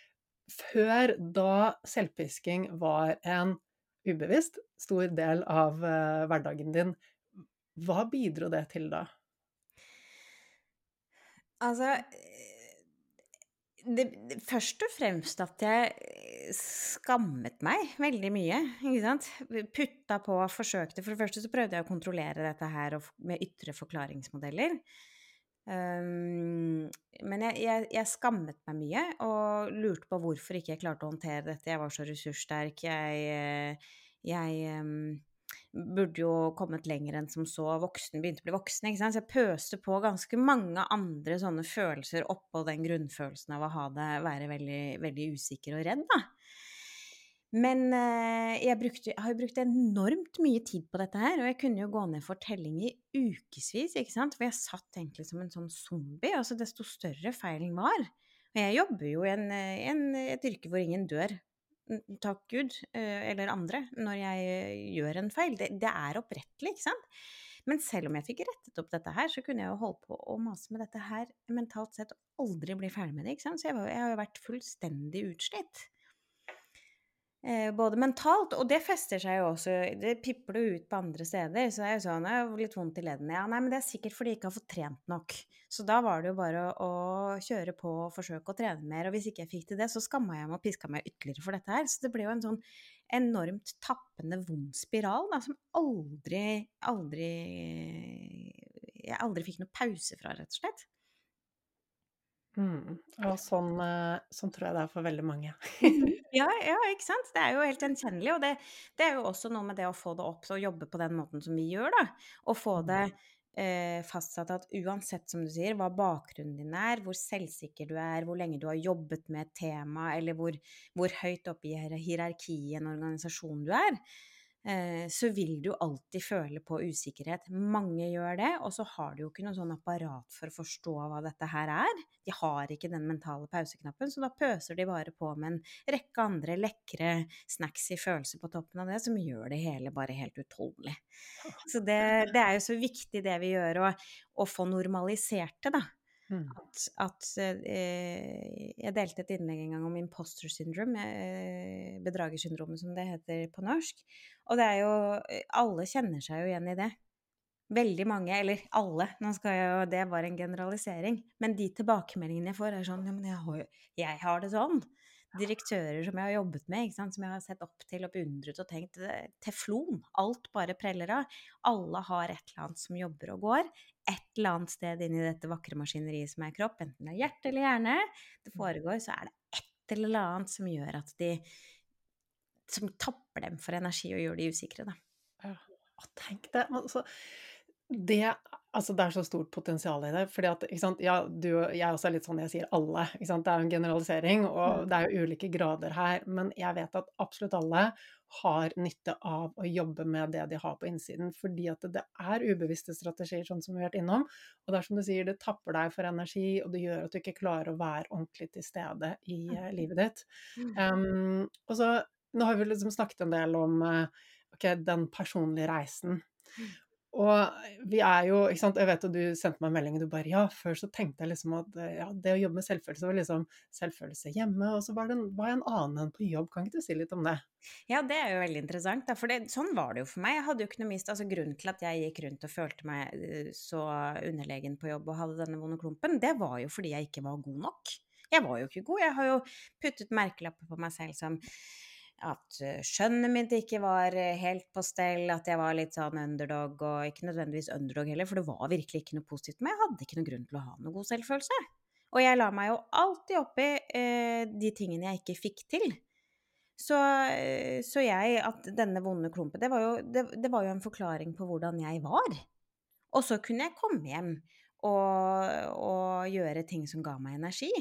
før da selvpisking var en ubevisst stor del av uh, hverdagen din, hva bidro det til da?
Altså, det, det, først og fremst at jeg skammet meg veldig mye, ikke sant? Putta på, forsøkte, for det første så prøvde jeg å kontrollere dette her med ytre forklaringsmodeller. Um, men jeg, jeg, jeg skammet meg mye og lurte på hvorfor ikke jeg klarte å håndtere dette. Jeg var så ressurssterk, jeg, jeg um, burde jo kommet lenger enn som så, voksen, begynte å bli voksen, ikke sant? Så jeg pøste på ganske mange andre sånne følelser oppå den grunnfølelsen av å ha det, være veldig, veldig usikker og redd da. Men eh, jeg, brukte, jeg har jo brukt enormt mye tid på dette her, og jeg kunne jo gå ned for telling i ukesvis, ikke sant? For jeg satt egentlig som en sånn zombie, altså desto større feilen var. Og jeg jobber jo i en, en, et yrke hvor ingen dør, takk Gud, eller andre, når jeg gjør en feil. Det, det er opprettelig, ikke sant? Men selv om jeg fikk rettet opp dette her, så kunne jeg jo holde på å mase med dette her mentalt sett og aldri bli ferdig med det, ikke sant? Så jeg, var, jeg har jo vært fullstendig utslitt. Eh, både mentalt, og det fester seg jo også, det pipper det ut på andre steder, så det er jo sånn, jeg har litt vondt i leddene, ja, nei, men det er sikkert fordi jeg ikke har fått trent nok, så da var det jo bare å, å kjøre på og forsøke å trene mer, og hvis ikke jeg fikk til det, så skammet jeg meg og pisket meg ytterligere for dette her, så det ble jo en sånn enormt tappende vond spiral, da, som aldri, aldri, jeg aldri fikk noe pause fra, rett og slett.
Mm. Og sånn, sånn tror jeg det er for veldig mange.
ja, ja, ikke sant? Det er jo helt gjenkjennelig, og det, det er jo også noe med det å få det opp, så jobbe på den måten som vi gjør da, og få det eh, fastsatt at uansett, som du sier, hva bakgrunnen din er, hvor selvsikker du er, hvor lenge du har jobbet med et tema, eller hvor, hvor høyt oppe i hierarkiet i en organisasjon du er, eh, så vil du alltid føle på usikkerhet. Mange gjør det, og så har du jo ikke noe sånn apparat for å forstå hva dette her er. De har ikke den mentale pauseknappen, så da pøser de bare på med en rekke andre lekre snacksy følelser på toppen av det, som gjør det hele bare helt utholdelig. Så det, det er jo så viktig det vi gjør, å, å få normalisert det da.
Mm.
At, at eh, jeg delte et innlegg en gang om imposter syndrome, eh, bedragersyndromet som det heter på norsk. Og det er jo, alle kjenner seg jo igjen i det. Veldig mange, eller alle, nå skal jeg jo, det var en generalisering, men de tilbakemeldingene jeg får er sånn, ja, men jeg har, jo- jeg har det sånn. Direktører som jeg har jobbet med, ikke sant, som jeg har sett opp til og beundret og tenkt, "Det- teflon, alt bare preller av. Alle har et eller annet som jobber og går. Et eller annet sted inn i dette vakre maskineriet som er kropp, enten det er hjerte eller hjerne, det foregår, så er det et eller annet som gjør at de, som tapper dem for energi og gjør de usikre, da.
Ja. Og tenk det, altså, det, altså det er så stort potensial i det, fordi at, ikke sant, ja, du, og jeg også er litt sånn, jeg sier alle, ikke sant, det er jo en generalisering, og det er jo ulike grader her, men jeg vet at absolutt alle har nytte av å jobbe med det de har på innsiden, fordi at det er ubevisste strategier, sånn som vi har vært innom, og det er som du sier, det tapper deg for energi, og det gjør at du ikke klarer å være ordentlig til stede i eh, livet ditt. Um, og så, nå har vi liksom snakket en del om eh, ok, den personlige reisen. Og vi er jo, ikke sant, jeg vet at du sendte meg en melding, og du bare, ja, før så tenkte jeg liksom at eh, ja, det å jobbe med selvfølelse var liksom selvfølelse hjemme, og så var det en, var jeg en annen enn på jobb. Kan ikke du si litt om det?
Ja, det er jo veldig interessant, da, for det, sånn var det jo for meg. Jeg hadde jo ikke noe mist, altså grunnen til at jeg gikk rundt og følte meg eh, så underlegen på jobb og hadde denne vonde klumpen, det var jo fordi jeg ikke var god nok. Jeg var jo ikke god. Jeg har jo puttet merkelapper på meg selv som at eh, skjønnet mitt ikke var eh, helt på stell, at jeg var litt sånn underdog, og ikke nødvendigvis underdog heller, for det var virkelig ikke noe positivt, men jeg hadde ikke noe grunn til å ha noe god selvfølelse. Og jeg la meg jo alltid opp i eh, de tingene jeg ikke fikk til. Så, eh, så jeg, at denne vonde klumpen, det var jo, det, det var jo en forklaring på hvordan jeg var. Og så kunne jeg komme hjem og, og gjøre ting som ga meg energi.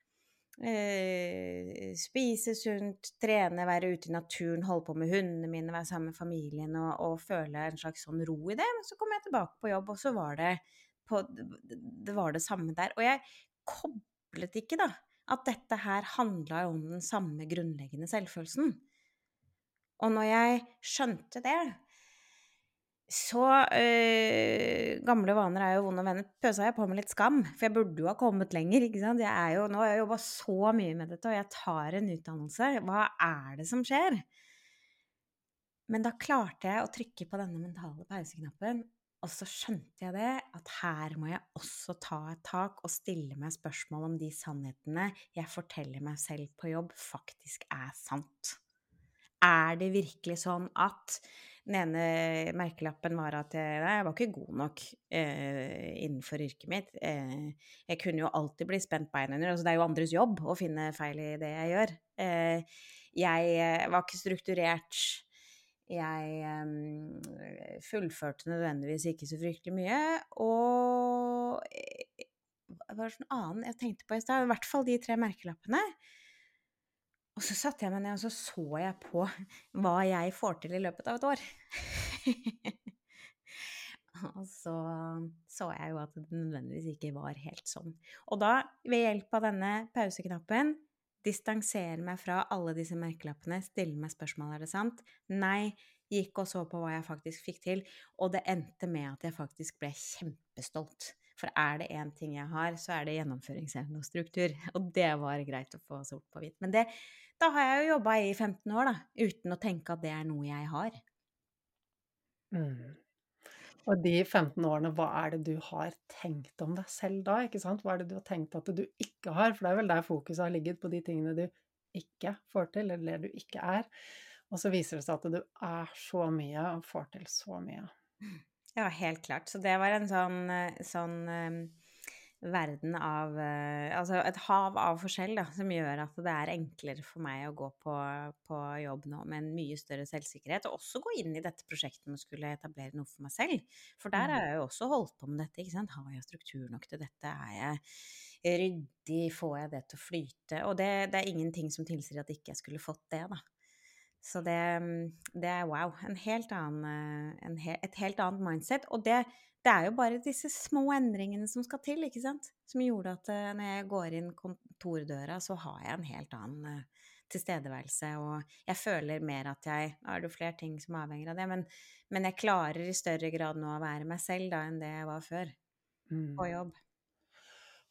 Eh, spise sunt, trene, være ute i naturen, holde på med hundene mine, være sammen med familien og, og føle en slags sånn ro i det. Men så kom jeg tilbake på jobb, og så var det, på, det, var det samme der. Og jeg koblet ikke da at dette her handla jo om den samme grunnleggende selvfølelsen. Og når jeg skjønte det, så øh, gamle vaner er jo vonde venner, pøsa jeg på med litt skam, for jeg burde jo ha kommet lenger, ikke sant? Jeg er jo, nå har jeg jobbet så mye med dette, og jeg tar en utdannelse. Hva er det som skjer? Men da klarte jeg å trykke på denne mentale pauseknappen, og så skjønte jeg det, at her må jeg også ta et tak og stille meg spørsmål om de sannhetene jeg forteller meg selv på jobb faktisk er sant. Er det virkelig sånn at den ene merkelappen var at jeg, nei, jeg var ikke god nok eh, innenfor yrket mitt. Eh, jeg kunne jo alltid bli spent bein under, altså det er jo andres jobb å finne feil i det jeg gjør. Eh, jeg eh, var ikke strukturert. Jeg eh, fullførte nødvendigvis ikke så fryktelig mye, og eh, det var sånn annen jeg tenkte på i sted, i hvert fall de tre merkelappene. Og så satte jeg meg ned, og så så jeg på hva jeg får til i løpet av et år. Og så så jeg jo at det nødvendigvis ikke var helt sånn. Og da, ved hjelp av denne pauseknappen, distansere meg fra alle disse merkelappene, stille meg spørsmål, er det sant? Nei, gikk og så på hva jeg faktisk fikk til, og det endte med at jeg faktisk ble kjempestolt. For er det en ting jeg har, så er det gjennomføringsevne og struktur. Og det var greit å få sort på hvitt. Men det, da har jeg jo jobbet i femten år, da, uten å tenke at det er noe jeg har.
Mm. Og de femten årene, hva er det du har tenkt om deg selv da, ikke sant? Hva er det du har tenkt at du ikke har? For det er vel der fokuset har ligget, på de tingene du ikke får til, eller det du ikke er. Og så viser det seg at du er så mye, og får til så mye.
Ja, helt klart. Så det var en sånn, eh, sånn um, verden av uh, altså et hav av forskjell, da, som gjør at det er enklere for meg å gå på, på jobb nå med en mye større selvsikkerhet, og også gå inn i dette prosjektet med å skulle etablere noe for meg selv. For der har jeg jo også holdt på med dette, ikke sant? Har jeg struktur nok til dette? Er jeg ryddig? Får jeg det til å flyte? Og det, det er ingenting som tilsier at ikke jeg skulle fått det, da. Så det, det er wow, en helt annen, en he, et helt annet mindset, og det, det er jo bare disse små endringene som skal til, ikke sant? Som gjorde at når jeg går inn kontordøra, så har jeg en helt annen tilstedeværelse, og jeg føler mer at jeg, nå er det flere ting som avhenger av det, men, men jeg klarer i større grad nå å være meg selv da enn det jeg var før,
Mm.
på jobb.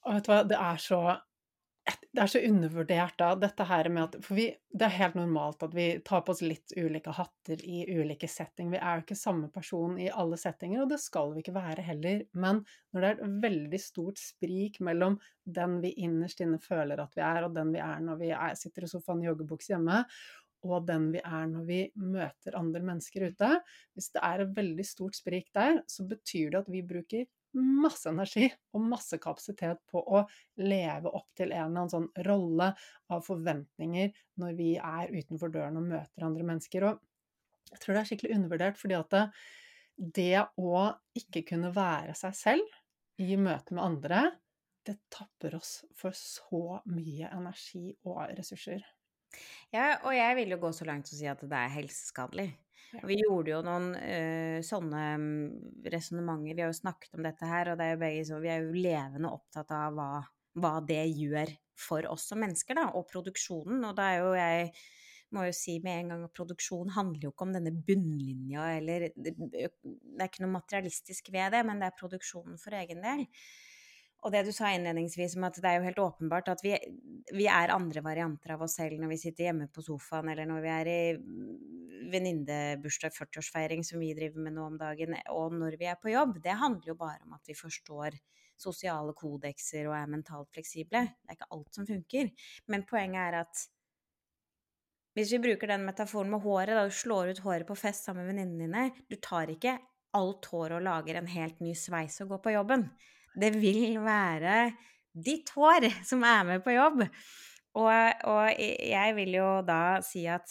Og vet du hva, det er så det er så undervurdert da, dette her med at for vi det er helt normalt at vi tar på oss litt ulike hatter i ulike setting. Vi er jo ikke samme person i alle settinger, og det skal vi ikke være heller. Men når det er et veldig stort sprik mellom den vi innerst inne føler at vi er, og den vi er når vi er, sitter i sofaen i joggebukse hjemme, og den vi er når vi møter andre mennesker ute. Hvis det er et veldig stort sprik der, så betyr det at vi bruker masse energi og masse kapasitet på å leve opp til en eller annen sånn rolle av forventninger når vi er utenfor døren og møter andre mennesker. Og jeg tror det er skikkelig undervurdert, fordi at det, det å ikke kunne være seg selv i møte med andre, det tapper oss for så mye energi og ressurser.
Ja, og jeg vil jo gå så langt til å si at det er helseskadelig.
Ja.
Og vi gjorde jo noen uh, sånne mm, resonnementer, vi har jo snakket om dette her, og det er jo begge så, vi er jo levende opptatt av hva, hva det gjør for oss som mennesker da, og produksjonen, og da er jo jeg, må jo si med en gang at produksjon handler jo ikke om denne bunnlinja, eller det, det er ikke noe materialistisk ved det, men det er produksjonen for egen del. Og det du sa innledningsvis om at det er jo helt åpenbart at vi, vi er andre varianter av oss selv når vi sitter hjemme på sofaen, eller når vi er i venninnebursdag, førtiårsfeiring som vi driver med nå om dagen, og når vi er på jobb. Det handler jo bare om at vi forstår sosiale kodekser og er mentalt fleksible. Det er ikke alt som funker. Men poenget er at hvis vi bruker den metaforen med håret, da du slår ut håret på fest sammen med venninnene dine, du tar ikke alt hår og lager en helt ny sveis og går på jobben. Det vil være ditt hår som er med på jobb. Og, og jeg vil jo da si at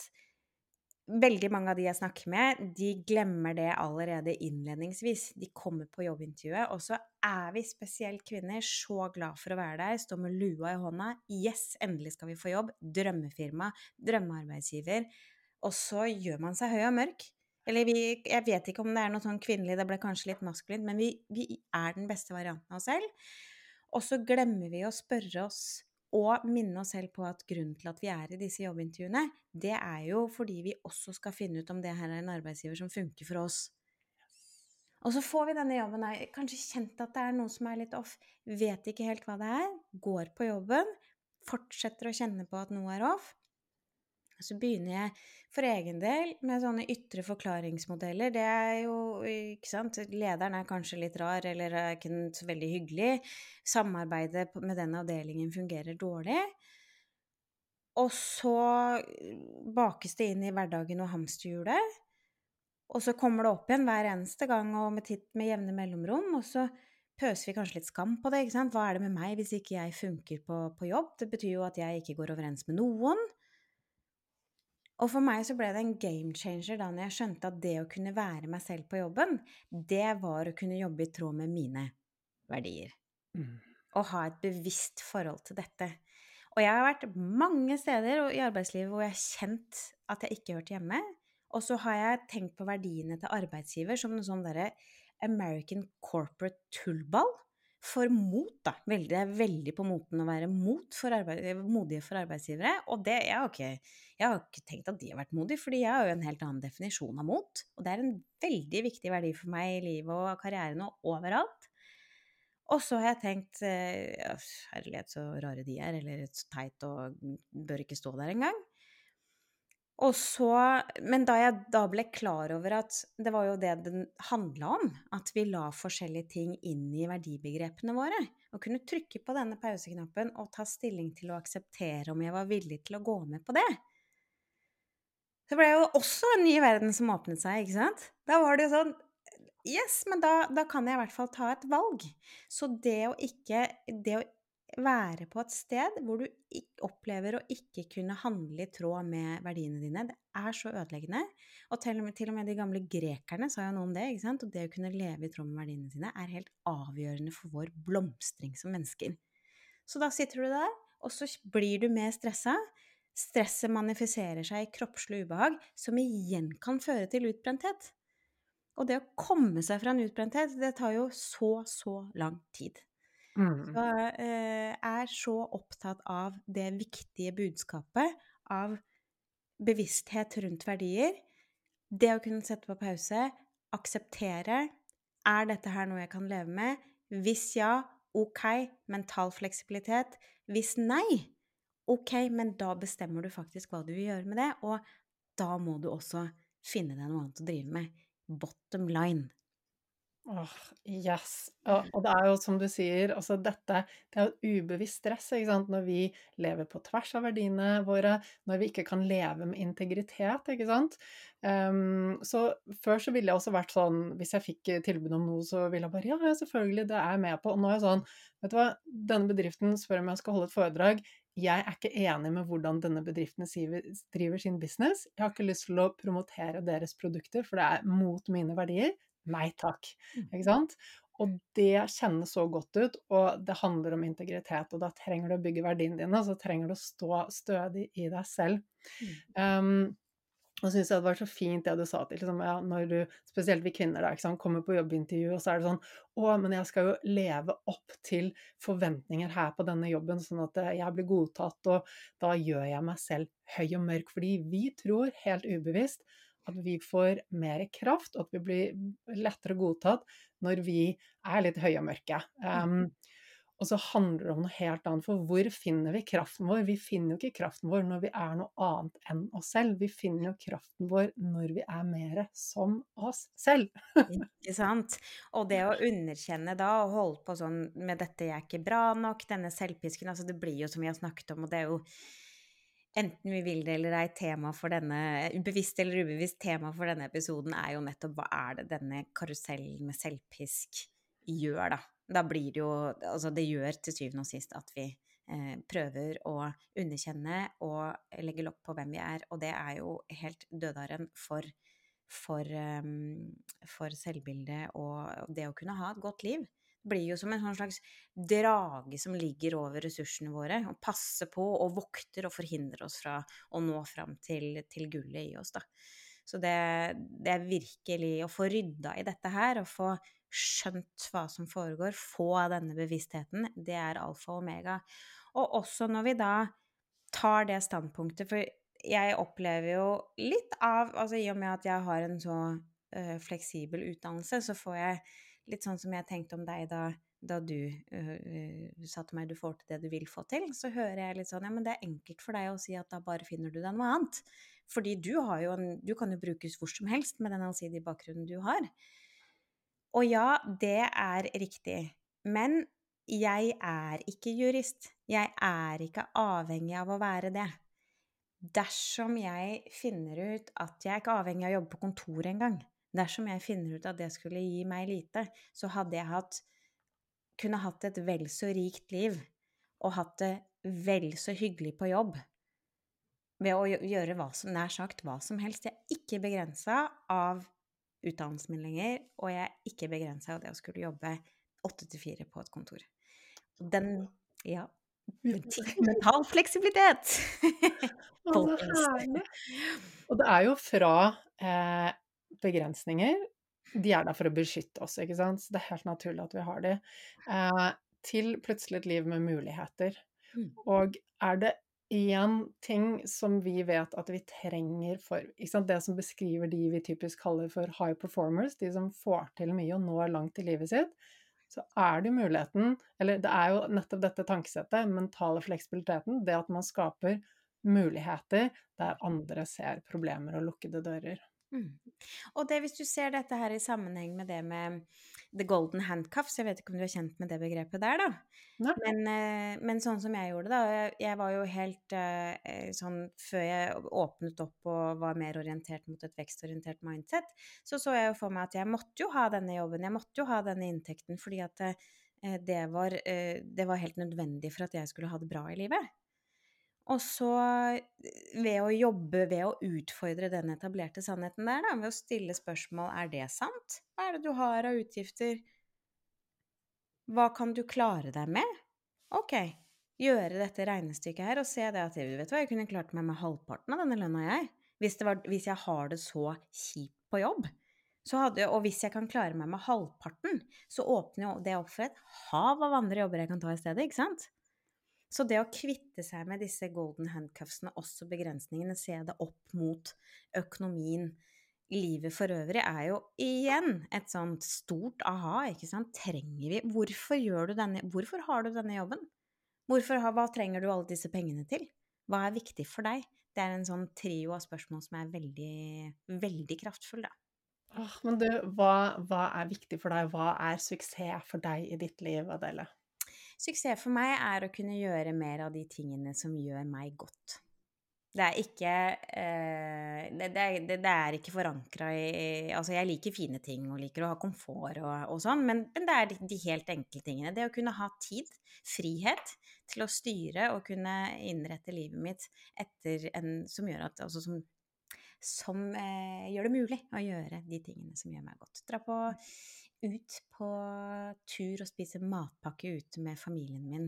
veldig mange av de jeg snakker med, de glemmer det allerede innledningsvis. De kommer på jobbintervjuet, og så er vi spesielt kvinner så glad for å være der, stå med lua i hånda. Yes, endelig skal vi få jobb. Drømmefirma, drømmearbeidsgiver. Og så gjør man seg høy og mørk. Eller vi, jeg vet ikke om det er noe sånn kvinnelig, det ble kanskje litt maskulint, men vi, vi er den beste varianten av oss selv. Og så glemmer vi å spørre oss og minne oss selv på at grunnen til at vi er i disse jobbintervjuene, det er jo fordi vi også skal finne ut om det her er en arbeidsgiver som funker for oss. Og så får vi denne jobben, kanskje kjent at det er noe som er litt off, vet ikke helt hva det er, går på jobben, fortsetter å kjenne på at noe er off. Så begynner jeg for egen del med sånne ytre forklaringsmodeller. Det er jo, ikke sant, lederen er kanskje litt rar, eller er ikke så veldig hyggelig. Samarbeidet med den avdelingen fungerer dårlig. Og så bakes det inn i hverdagen og hamsterhjulet. Og så kommer det opp igjen hver eneste gang og med, titt, med jevne mellomrom, og så pøser vi kanskje litt skam på det, ikke sant? Hva er det med meg hvis ikke jeg funker på, på jobb? Det betyr jo at jeg ikke går overens med noen. Og for meg så ble det en game changer da når jeg skjønte at det å kunne være meg selv på jobben, det var å kunne jobbe i tråd med mine verdier. Mm. Og ha et bevisst forhold til dette. Og jeg har vært mange steder i arbeidslivet hvor jeg har kjent at jeg ikke hørte hjemme. Og så har jeg tenkt på verdiene til arbeidsgiver som en sånn der American corporate tullball. For mot da, veldig, det er veldig på moten å være mot for arbeid, modige for arbeidsgivere, og det, jeg har, ikke, jeg har ikke tenkt at de har vært modige, fordi jeg har jo en helt annen definisjon av mot, og det er en veldig viktig verdi for meg i livet og karrieren og overalt. Og så har jeg tenkt, ja, herlighet så rare de er, eller så teit og bør ikke stå der engang. Og så, men da jeg da ble klar over at det var jo det den handlet om, at vi la forskjellige ting inn i verdibegrepene våre, og kunne trykke på denne pauseknappen og ta stilling til å akseptere om jeg var villig til å gå med på det. Så ble jo også en ny verden som åpnet seg, ikke sant? Da var det jo sånn, yes, men da, da kan jeg i hvert fall ta et valg. Så det å ikke, det å være på et sted hvor du opplever å ikke kunne handle i tråd med verdiene dine, det er så ødeleggende. Og til og med, til og med de gamle grekerne sa jo noe om det, ikke sant? Og det å kunne leve i tråd med verdiene sine er helt avgjørende for vår blomstring som mennesker. Så da sitter du der, og så blir du mer stresset. Stresset manifesterer seg i kroppslig ubehag, som igjen kan føre til utbrenthet. Og det å komme seg fra en utbrenthet, det tar jo så, så lang tid. Mm. Så jeg er så opptatt av det viktige budskapet av bevissthet rundt verdier. Det å kunne sette på pause, akseptere, er dette her noe jeg kan leve med? Hvis ja, ok, mental fleksibilitet. Hvis nei, ok, men da bestemmer du faktisk hva du vil gjøre med det, og da må du også finne deg noe annet å drive med. Bottom line.
Åh, yes. Og, og det er jo som du sier, altså dette, det er jo ubevisst stress, ikke sant? Når vi lever på tvers av verdiene våre, når vi ikke kan leve med integritet, ikke sant? Um, så før så ville jeg også vært sånn, hvis jeg fikk tilbud om noe, så ville jeg bare, ja, ja, selvfølgelig, det er jeg med på. Og nå er jeg sånn, vet du hva, denne bedriften spør om jeg skal holde et foredrag. Jeg er ikke enig med hvordan denne bedriften siver- driver sin business. Jeg har ikke lyst til å promotere deres produkter, for det er mot mine verdier. Nei takk,
Mm.
ikke sant? Og det kjennes så godt ut, og det handler om integritet, og da trenger du å bygge verdiene dine, så trenger du å stå stødig i deg selv.
Mm.
Um, og synes jeg det var så fint det du sa til, liksom, ja, når du, spesielt vi kvinner da, ikke sant, kommer på jobbintervju, og så er det sånn, å, men jeg skal jo leve opp til forventninger her på denne jobben, sånn at jeg blir godtatt, og da gjør jeg meg selv høy og mørk, fordi vi tror helt ubevisst at vi får mer kraft, og at vi blir lettere godtatt når vi er litt høye og mørke. Um, og så handler det om noe helt annet, for hvor finner vi kraften vår? Vi finner jo ikke kraften vår når vi er noe annet enn oss selv. Vi finner jo kraften vår når vi er mer som oss selv.
Ikke sant? Og det å underkjenne da, og holde på sånn med dette jeg er ikke bra nok, denne selvpisken, altså det blir jo som vi har snakket om, og det er jo enten vi vil det eller ei, tema for denne, bevisst eller ubevisst tema for denne episoden er jo nettopp hva er det denne karusellen med selvpisk gjør da. Da blir det jo, altså det gjør til syvende og sist at vi eh, prøver å underkjenne og legge lokk på hvem vi er, og det er jo helt dødaren for, for, um, for selvbildet og det å kunne ha et godt liv. Blir jo som en sånn slags drage som ligger over ressursene våre, og passer på og vokter og forhindrer oss fra å nå fram til, til gullet i oss da. Så det, det er virkelig å få rydda i dette her, og få skjønt hva som foregår, få denne bevisstheten, det er alfa og omega. Og også når vi da tar det standpunktet, for jeg opplever jo litt av, altså i og med at jeg har en så uh, fleksibel utdannelse, så får jeg litt sånn som jeg tenkte om deg da, da du uh, uh, sa til meg du får til det du vil få til, så hører jeg litt sånn, ja, men det er enkelt for deg å si at da bare finner du deg noe annet. Fordi du har jo en, du kan jo brukes hvor som helst med den allsidige bakgrunnen du har. Og ja, det er riktig. Men jeg er ikke jurist. Jeg er ikke avhengig av å være det. Dersom jeg finner ut at jeg er ikke avhengig av å jobbe på kontor engang, dersom jeg finner ut at det skulle gi meg lite, så hadde jeg hatt, kunne hatt et vel så rikt liv, og hatt det vel så hyggelig på jobb, ved å gjøre hva som, nær sagt hva som helst. Jeg er ikke begrenset av utdannelsen min lenger, og jeg er ikke begrenset av det å skulle jobbe åtte til fire på et kontor. Den, ja, mental fleksibilitet!
Å, det er herlig. Og det er jo fra eh, begrensninger, de er der for å beskytte oss, ikke sant? Så det er helt naturlig at vi har de, eh, til plutselig et liv med muligheter.
Mm.
Og er det en ting som vi vet at vi trenger for, ikke sant? Det som beskriver de vi typisk kaller for high performers, de som får til mye og når langt i livet sitt, så er det muligheten, eller det er jo nettopp dette tankesettet, mentale fleksibiliteten, det at man skaper muligheter der andre ser problemer og lukkede dører.
Mm. Og det, hvis du ser dette her i sammenheng med det med the golden handcuffs, jeg vet ikke om du er kjent med det begrepet der da, men, men sånn som jeg gjorde det da, jeg, jeg var jo helt sånn, før jeg åpnet opp og var mer orientert mot et vekstorientert mindset, så så jeg jo for meg at jeg måtte jo ha denne jobben, jeg måtte jo ha denne inntekten, fordi at det var, det var helt nødvendig for at jeg skulle ha det bra i livet. Og så ved å jobbe, ved å utfordre den etablerte sannheten der da, ved å stille spørsmål, er det sant? Hva er det du har av utgifter? Hva kan du klare deg med? Ok, gjøre dette regnestykket her og se det at, vet du hva, jeg kunne klart meg med halvparten av denne lønna jeg, hvis, det var, hvis jeg har det så kjipt på jobb. Så hadde, og hvis jeg kan klare meg med halvparten, så åpner jo det opp for et hav av andre jobber jeg kan ta i stedet, ikke sant? Så det å kvitte seg med disse golden handcuffsene, også begrensningene, se det opp mot økonomien, livet for øvrig er jo igjen et sånt stort aha, ikke sant? Trenger vi, hvorfor gjør du denne, hvorfor har du denne jobben? Hvorfor har, hva trenger du alle disse pengene til? Hva er viktig for deg? Det er en sånn trio av spørsmål som er veldig, veldig kraftfull, da.
Åh, men du, hva, hva er viktig for deg? Hva er suksess for deg i ditt liv, Adele?
Suksess for meg er å kunne gjøre mer av de tingene som gjør meg godt. Det er ikke, eh, det, det, er, det, det er ikke forankret i, altså jeg liker fine ting og liker å ha komfort og, og sånn, men, men det er de, de helt enkle tingene. Det å kunne ha tid, frihet til å styre og kunne innrette livet mitt etter en, som gjør at, altså som, som eh, gjør det mulig å gjøre de tingene som gjør meg godt. Dra på, ut på tur og spise matpakke ute med familien min.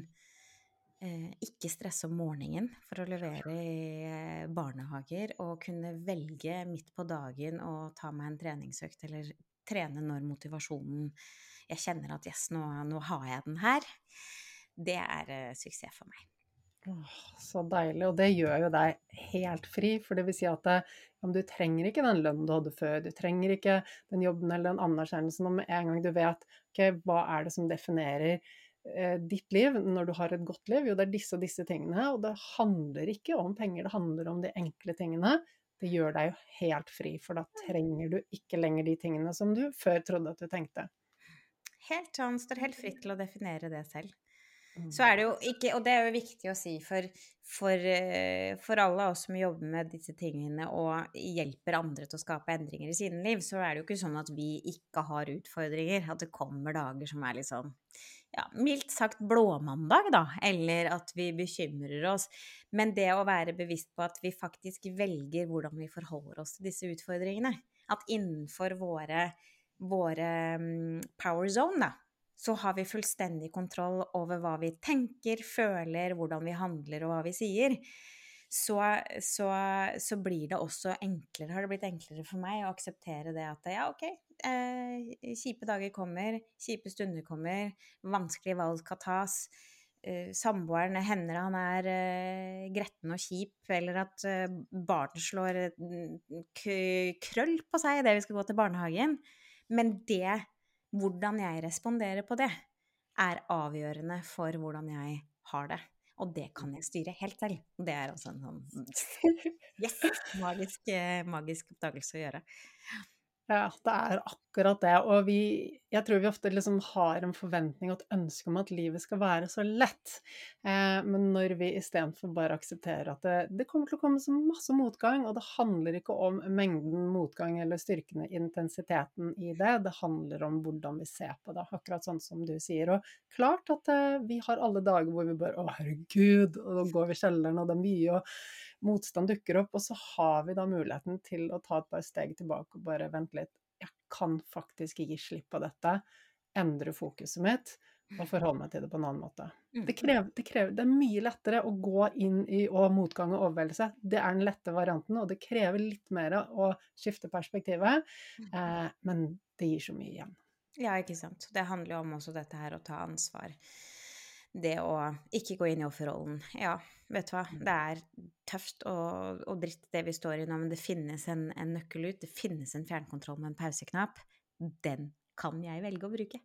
Eh, ikke stresse om morgenen for å levere i eh, barnehager, og kunne velge midt på dagen å ta meg en treningsøkt, eller trene når motivasjonen, jeg kjenner at yes, nå, nå har jeg den her. Det er eh, suksess for meg.
Åh, så deilig, og det gjør jo deg helt fri, for det vil si at det, om du trenger ikke den lønnen du hadde før, du trenger ikke den jobben eller den anerkjennelsen, og med en gang du vet, ok, hva er det som definerer eh, ditt liv når du har et godt liv? Jo, det er disse og disse tingene, og det handler ikke om penger, det handler om de enkle tingene. Det gjør deg jo helt fri, for da trenger du ikke lenger de tingene som du før trodde at du tenkte.
Helt sånn, står helt fritt til å definere det selv.
Mm.
Så er det jo ikke, og det er jo viktig å si for, for, for alle oss som jobber med disse tingene og hjelper andre til å skape endringer i sine liv, så er det jo ikke sånn at vi ikke har utfordringer, at det kommer dager som er litt sånn, ja, mildt sagt blåmandag da, eller at vi bekymrer oss. Men det å være bevisst på at vi faktisk velger hvordan vi forholder oss til disse utfordringene, at innenfor våre, våre power zone da, så har vi fullstendig kontroll over hva vi tenker, føler, hvordan vi handler og hva vi sier, så, så, så blir det også enklere, har det blitt enklere for meg å akseptere det at ja, ok, eh, kjipe dager kommer, kjipe stunder kommer, vanskelige valg kan tas, eh, samboeren hender han er eh, gretten og kjip, eller at eh, barnet slår k- krøll på seg i det vi skal gå til barnehagen, men det hvordan jeg responderer på det, er avgjørende for hvordan jeg har det. Og det kan jeg styre helt selv. Det er altså en sånn yes, magisk, magisk oppdagelse å gjøre.
Ja, det er akkurat det, og vi, jeg tror vi ofte liksom har en forventning og et ønske om at livet skal være så lett, eh, men når vi i stedet for bare aksepterer at det, det kommer til å komme så masse motgang, og det handler ikke om mengden motgang eller styrkene, intensiteten i det, det handler om hvordan vi ser på det, akkurat sånn som du sier, og klart at eh, vi har alle dager hvor vi bare, å herregud, og da går vi i kjelleren, og det er mye, og motstand dukker opp, og så har vi da muligheten til å ta et par steg tilbake og bare vente litt. Jeg kan faktisk gi slipp på dette, endre fokuset mitt og forholde meg til det på en annen måte. Det, krever, det, krever, det er mye lettere å gå inn i og motgang og overveldelse. Det er den lette varianten, og det krever litt mer å skifte perspektivet, eh, men det gir så mye igjen.
Ja, ikke sant. Det handler jo om også dette her å ta ansvar. Det å ikke gå inn i offerrollen. Ja, vet du hva, det er tøft og, og dritt det vi står i nå, men det finnes en, en nøkkel ut, det finnes en fjernkontroll med en pauseknapp. Den kan jeg velge å bruke.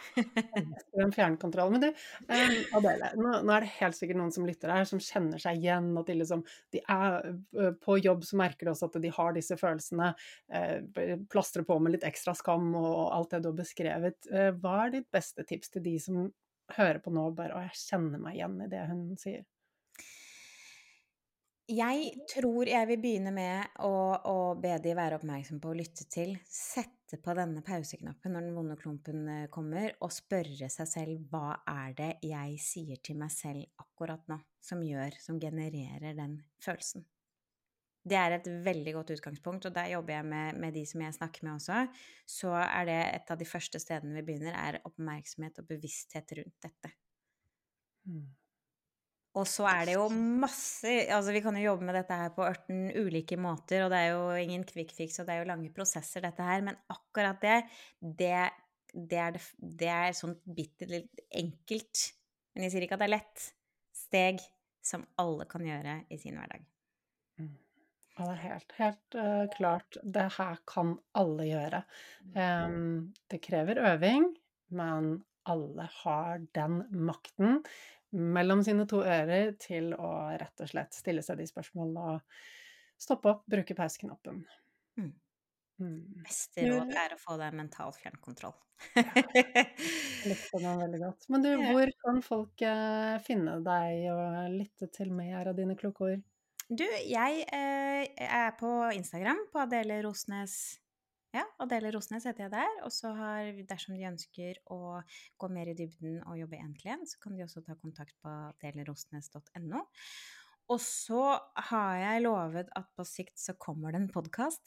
En fjernkontroll. Men du, um, Adele, nå, nå er det helt sikkert noen som lytter her, som kjenner seg igjen, at de liksom, de er uh, på jobb, så merker de også at de har disse følelsene, uh, plastrer på med litt ekstra skam og alt det du har beskrevet. Uh, hva er ditt beste tips til de som hører på nå, bare, og jeg kjenner meg igjen i det hun sier?
Jeg tror jeg vil begynne med å, å be de være oppmerksom på å lytte til, sette på denne pauseknappen når den vonde klumpen kommer, og spørre seg selv, hva er det jeg sier til meg selv akkurat nå, som gjør, som genererer den følelsen. Det er et veldig godt utgangspunkt, og der jobber jeg med, med de som jeg snakker med også, så er det et av de første stedene vi begynner, er oppmerksomhet og bevissthet rundt dette. Mm. Og så er det jo masse, altså vi kan jo jobbe med dette her på ørten ulike måter, og det er jo ingen quick fix, og det er jo lange prosesser dette her, men akkurat det, det, det, er, det, det er sånn bitte litt enkelt, men jeg sier ikke at det er lett, steg som alle kan gjøre i sin hverdag.
Mm. Ja, det er helt, helt eh, klart. Det her kan alle gjøre. Em, det krever øving, men alle har den makten mellom sine to ører til å rett og slett stille seg de spørsmålene og stoppe opp, bruke pauseknappen.
Mm.
Mm.
Beste råd
Du,
er å få deg mental fjernkontroll.
ja, jeg likte den veldig godt. Men du,
Ja.
hvor kan folk eh, finne deg og lytte til mer av dine kloke ord?
Du, jeg eh, er på Instagram på Adele Rosnes. Ja, Adele Rosnes heter jeg der. Og så har, dersom de ønsker å gå mer i dybden og jobbe én til én, så kan de også ta kontakt på adelerosnes punktum no. Og så har jeg lovet at på sikt så kommer det en podkast.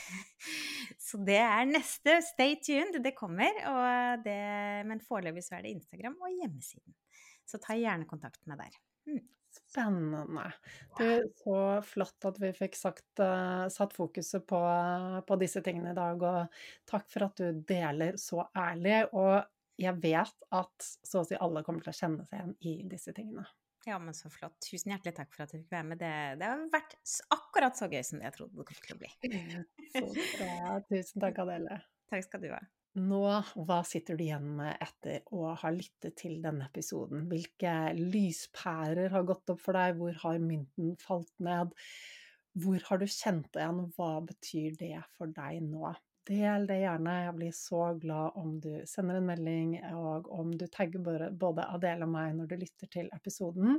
Så det er neste. Stay tuned, det kommer. Og det, men foreløpig så er det Instagram og hjemmesiden. Så ta gjerne kontakt med der. Mm.
Spennende. Du, så flott at vi fikk sagt, eh, satt fokuset på, på disse tingene i dag, og takk for at du deler så ærlig, og jeg vet at så å si alle kommer til å kjenne seg igjen i disse tingene.
Ja, men så flott. Tusen hjertelig takk for at du fikk være med. Det, det har vært s- akkurat så gøy som jeg trodde det kom til å bli.
Så bra. Tusen takk, Adele.
Takk skal du ha.
Nå, hva sitter du igjen med etter å ha lyttet til denne episoden? Hvilke lyspærer har gått opp for deg? Hvor har mynten falt ned? Hvor har du kjent det igjen? Hva betyr det for deg nå? Del det gjerne. Jeg blir så glad om du sender en melding, og om du tagger både, både Adele og meg når du lytter til episoden.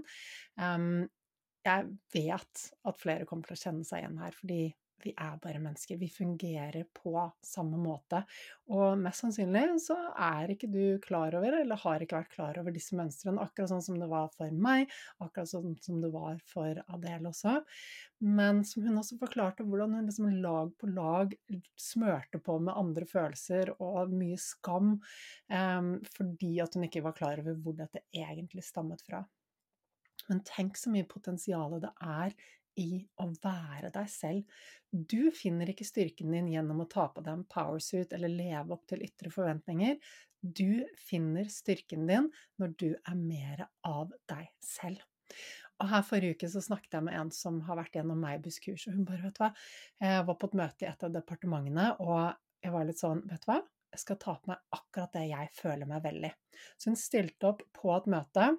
Um, jeg vet at flere kommer til å kjenne seg igjen her, fordi vi er bare mennesker. Vi fungerer på samme måte. Og mest sannsynlig så er ikke du klar over, eller har ikke vært klar over disse mønstrene, akkurat sånn som det var for meg, akkurat sånn som det var for Adele også. Men som hun også forklarte, hvordan hun liksom lag på lag smørte på med andre følelser og mye skam, um, fordi at hun ikke var klar over hvor dette egentlig stammet fra. Men tenk så mye potensial det er i å være deg selv. Du finner ikke styrken din gjennom å ta på deg en powersuit eller leve opp til ytre forventninger. Du finner styrken din når du er mer av deg selv. Og her forrige uke så snakket jeg med en som har vært gjennom Meibus-kurs, og hun bare, vet du hva, jeg var på et møte i et av departementene, og jeg var litt sånn, vet du hva, jeg skal ta på meg akkurat det jeg føler meg vel i. Så hun stilte opp på et møte.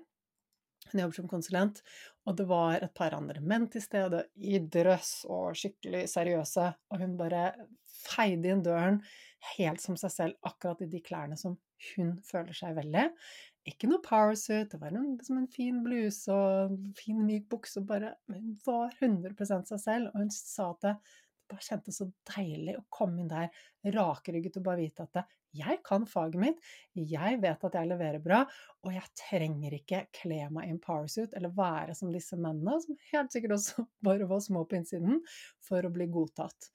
Hun jobber som konsulent, og det var et par andre menn til stede i drøss og skikkelig seriøse, og hun bare feide inn døren helt som seg selv, akkurat i de klærne som hun føler seg vel i. Ikke noe powersuit, det var en, liksom en fin bluse og en fin myk bukse, og bare, hun var hundre prosent seg selv, og hun sa at det bare kjentes så deilig å komme inn der, rakrygget og bare vite at det, jeg kan faget mitt, jeg vet at jeg leverer bra, og jeg trenger ikke kle meg i en powersuit eller være som disse mennene, som helt sikkert også bare var små på innsiden, for å bli godtatt.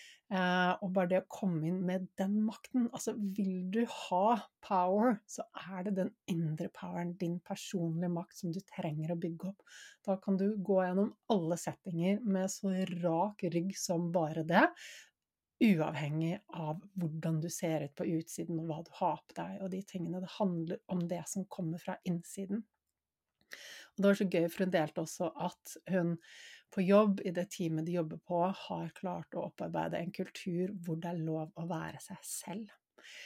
Eh, og bare det å komme inn med den makten, altså vil du ha power, så er det den indre poweren, din personlige makt som du trenger å bygge opp. Da kan du gå gjennom alle settinger med så rak rygg som bare det, uavhengig av hvordan du ser ut på utsiden og hva du har på deg og de tingene. Det handler om det som kommer fra innsiden. Og det var så gøy, for hun delte også at hun på jobb, i det teamet de jobber på, har klart å opparbeide en kultur hvor det er lov å være seg selv.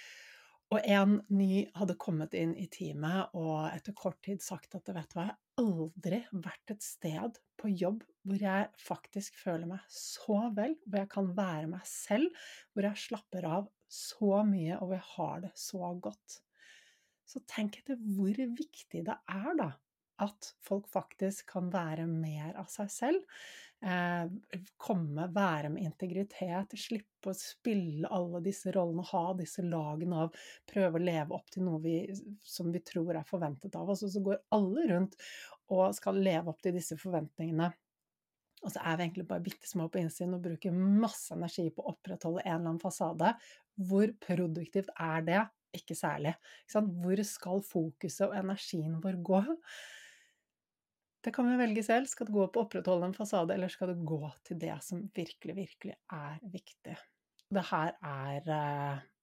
Og en ny hadde kommet inn i teamet, og etter kort tid sagt at vet du hva, jeg har aldri vært et sted på jobb hvor jeg faktisk føler meg så vel, hvor jeg kan være meg selv, hvor jeg slapper av så mye, og hvor jeg har det så godt. Så tenk etter hvor viktig det er da, at folk faktisk kan være mer av seg selv, eh, komme, være med integritet, slippe å spille alle disse rollene, ha disse lagene av, prøve å leve opp til noe vi, som vi tror er forventet av oss, og så går alle rundt og skal leve opp til disse forventningene. Og så er vi egentlig bare bittesmå på innsiden og bruker masse energi på å opprettholde en eller annen fasade. Hvor produktivt er det? Ikke særlig. Ikke sant? Hvor skal fokuset og energien vår gå? Det kan vi velge selv. Skal det gå på å opprettholde en fasade, eller skal det gå til det som virkelig, virkelig er viktig? Det her er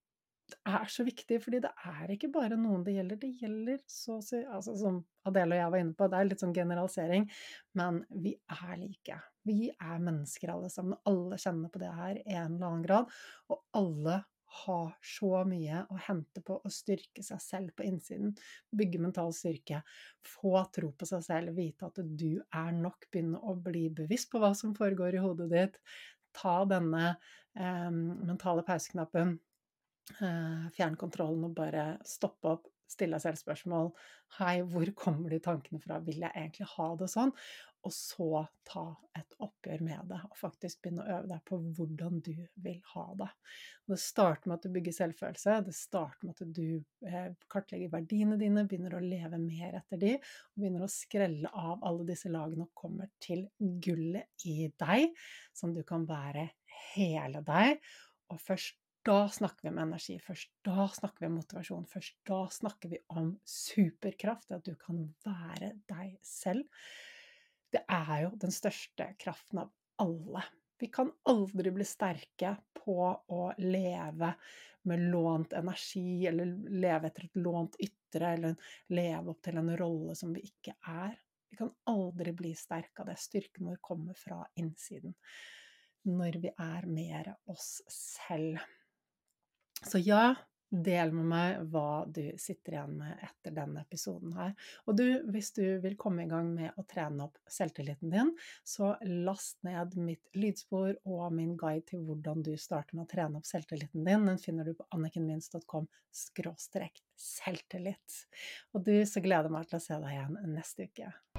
Det er så viktig, fordi det er ikke bare noen det gjelder, det gjelder så å si altså som Adele og jeg var inne på, det er litt sånn generalisering, men vi er like. Vi er mennesker alle sammen, alle kjenner på det her i en eller annen grad, og alle har så mye å hente på å styrke seg selv på innsiden, bygge mental styrke, få tro på seg selv, vite at du er nok, begynne å bli bevisst på hva som foregår i hodet ditt, ta denne eh, mentale pauseknappen, eh, fjerne kontrollen og bare stoppe opp, stille deg selv spørsmål. Hei, hvor kommer de tankene fra? Vil jeg egentlig ha det sånn? Og så ta et oppgjør med det, og faktisk begynne å øve deg på hvordan du vil ha det. Og det starter med at du bygger selvfølelse, det starter med at du eh, kartlegger verdiene dine, begynner å leve mer etter de, og begynner å skrelle av alle disse lagene og kommer til gullet i deg, som du kan være hele deg, og først da snakker vi om energi, først da snakker vi om motivasjon, først da snakker vi om superkraft, at du kan være deg selv. Det er jo den største kraften av alle. Vi kan aldri bli sterke på å leve med lånt energi, eller leve etter et lånt ytre, eller leve opp til en rolle som vi ikke er. Vi kan aldri bli sterke av det. Styrken vår kommer fra innsiden, når vi er mer oss selv. Så ja, del med meg hva du sitter igjen med etter denne episoden her. Og du, hvis du vil komme i gang med å trene opp selvtilliten din, så last ned mitt lydspor og min guide til hvordan du starter med å trene opp selvtilliten din. Den finner du på annikenminds punktum com skråstrek selvtillit. Og du, så gleder jeg meg til å se deg igjen neste uke.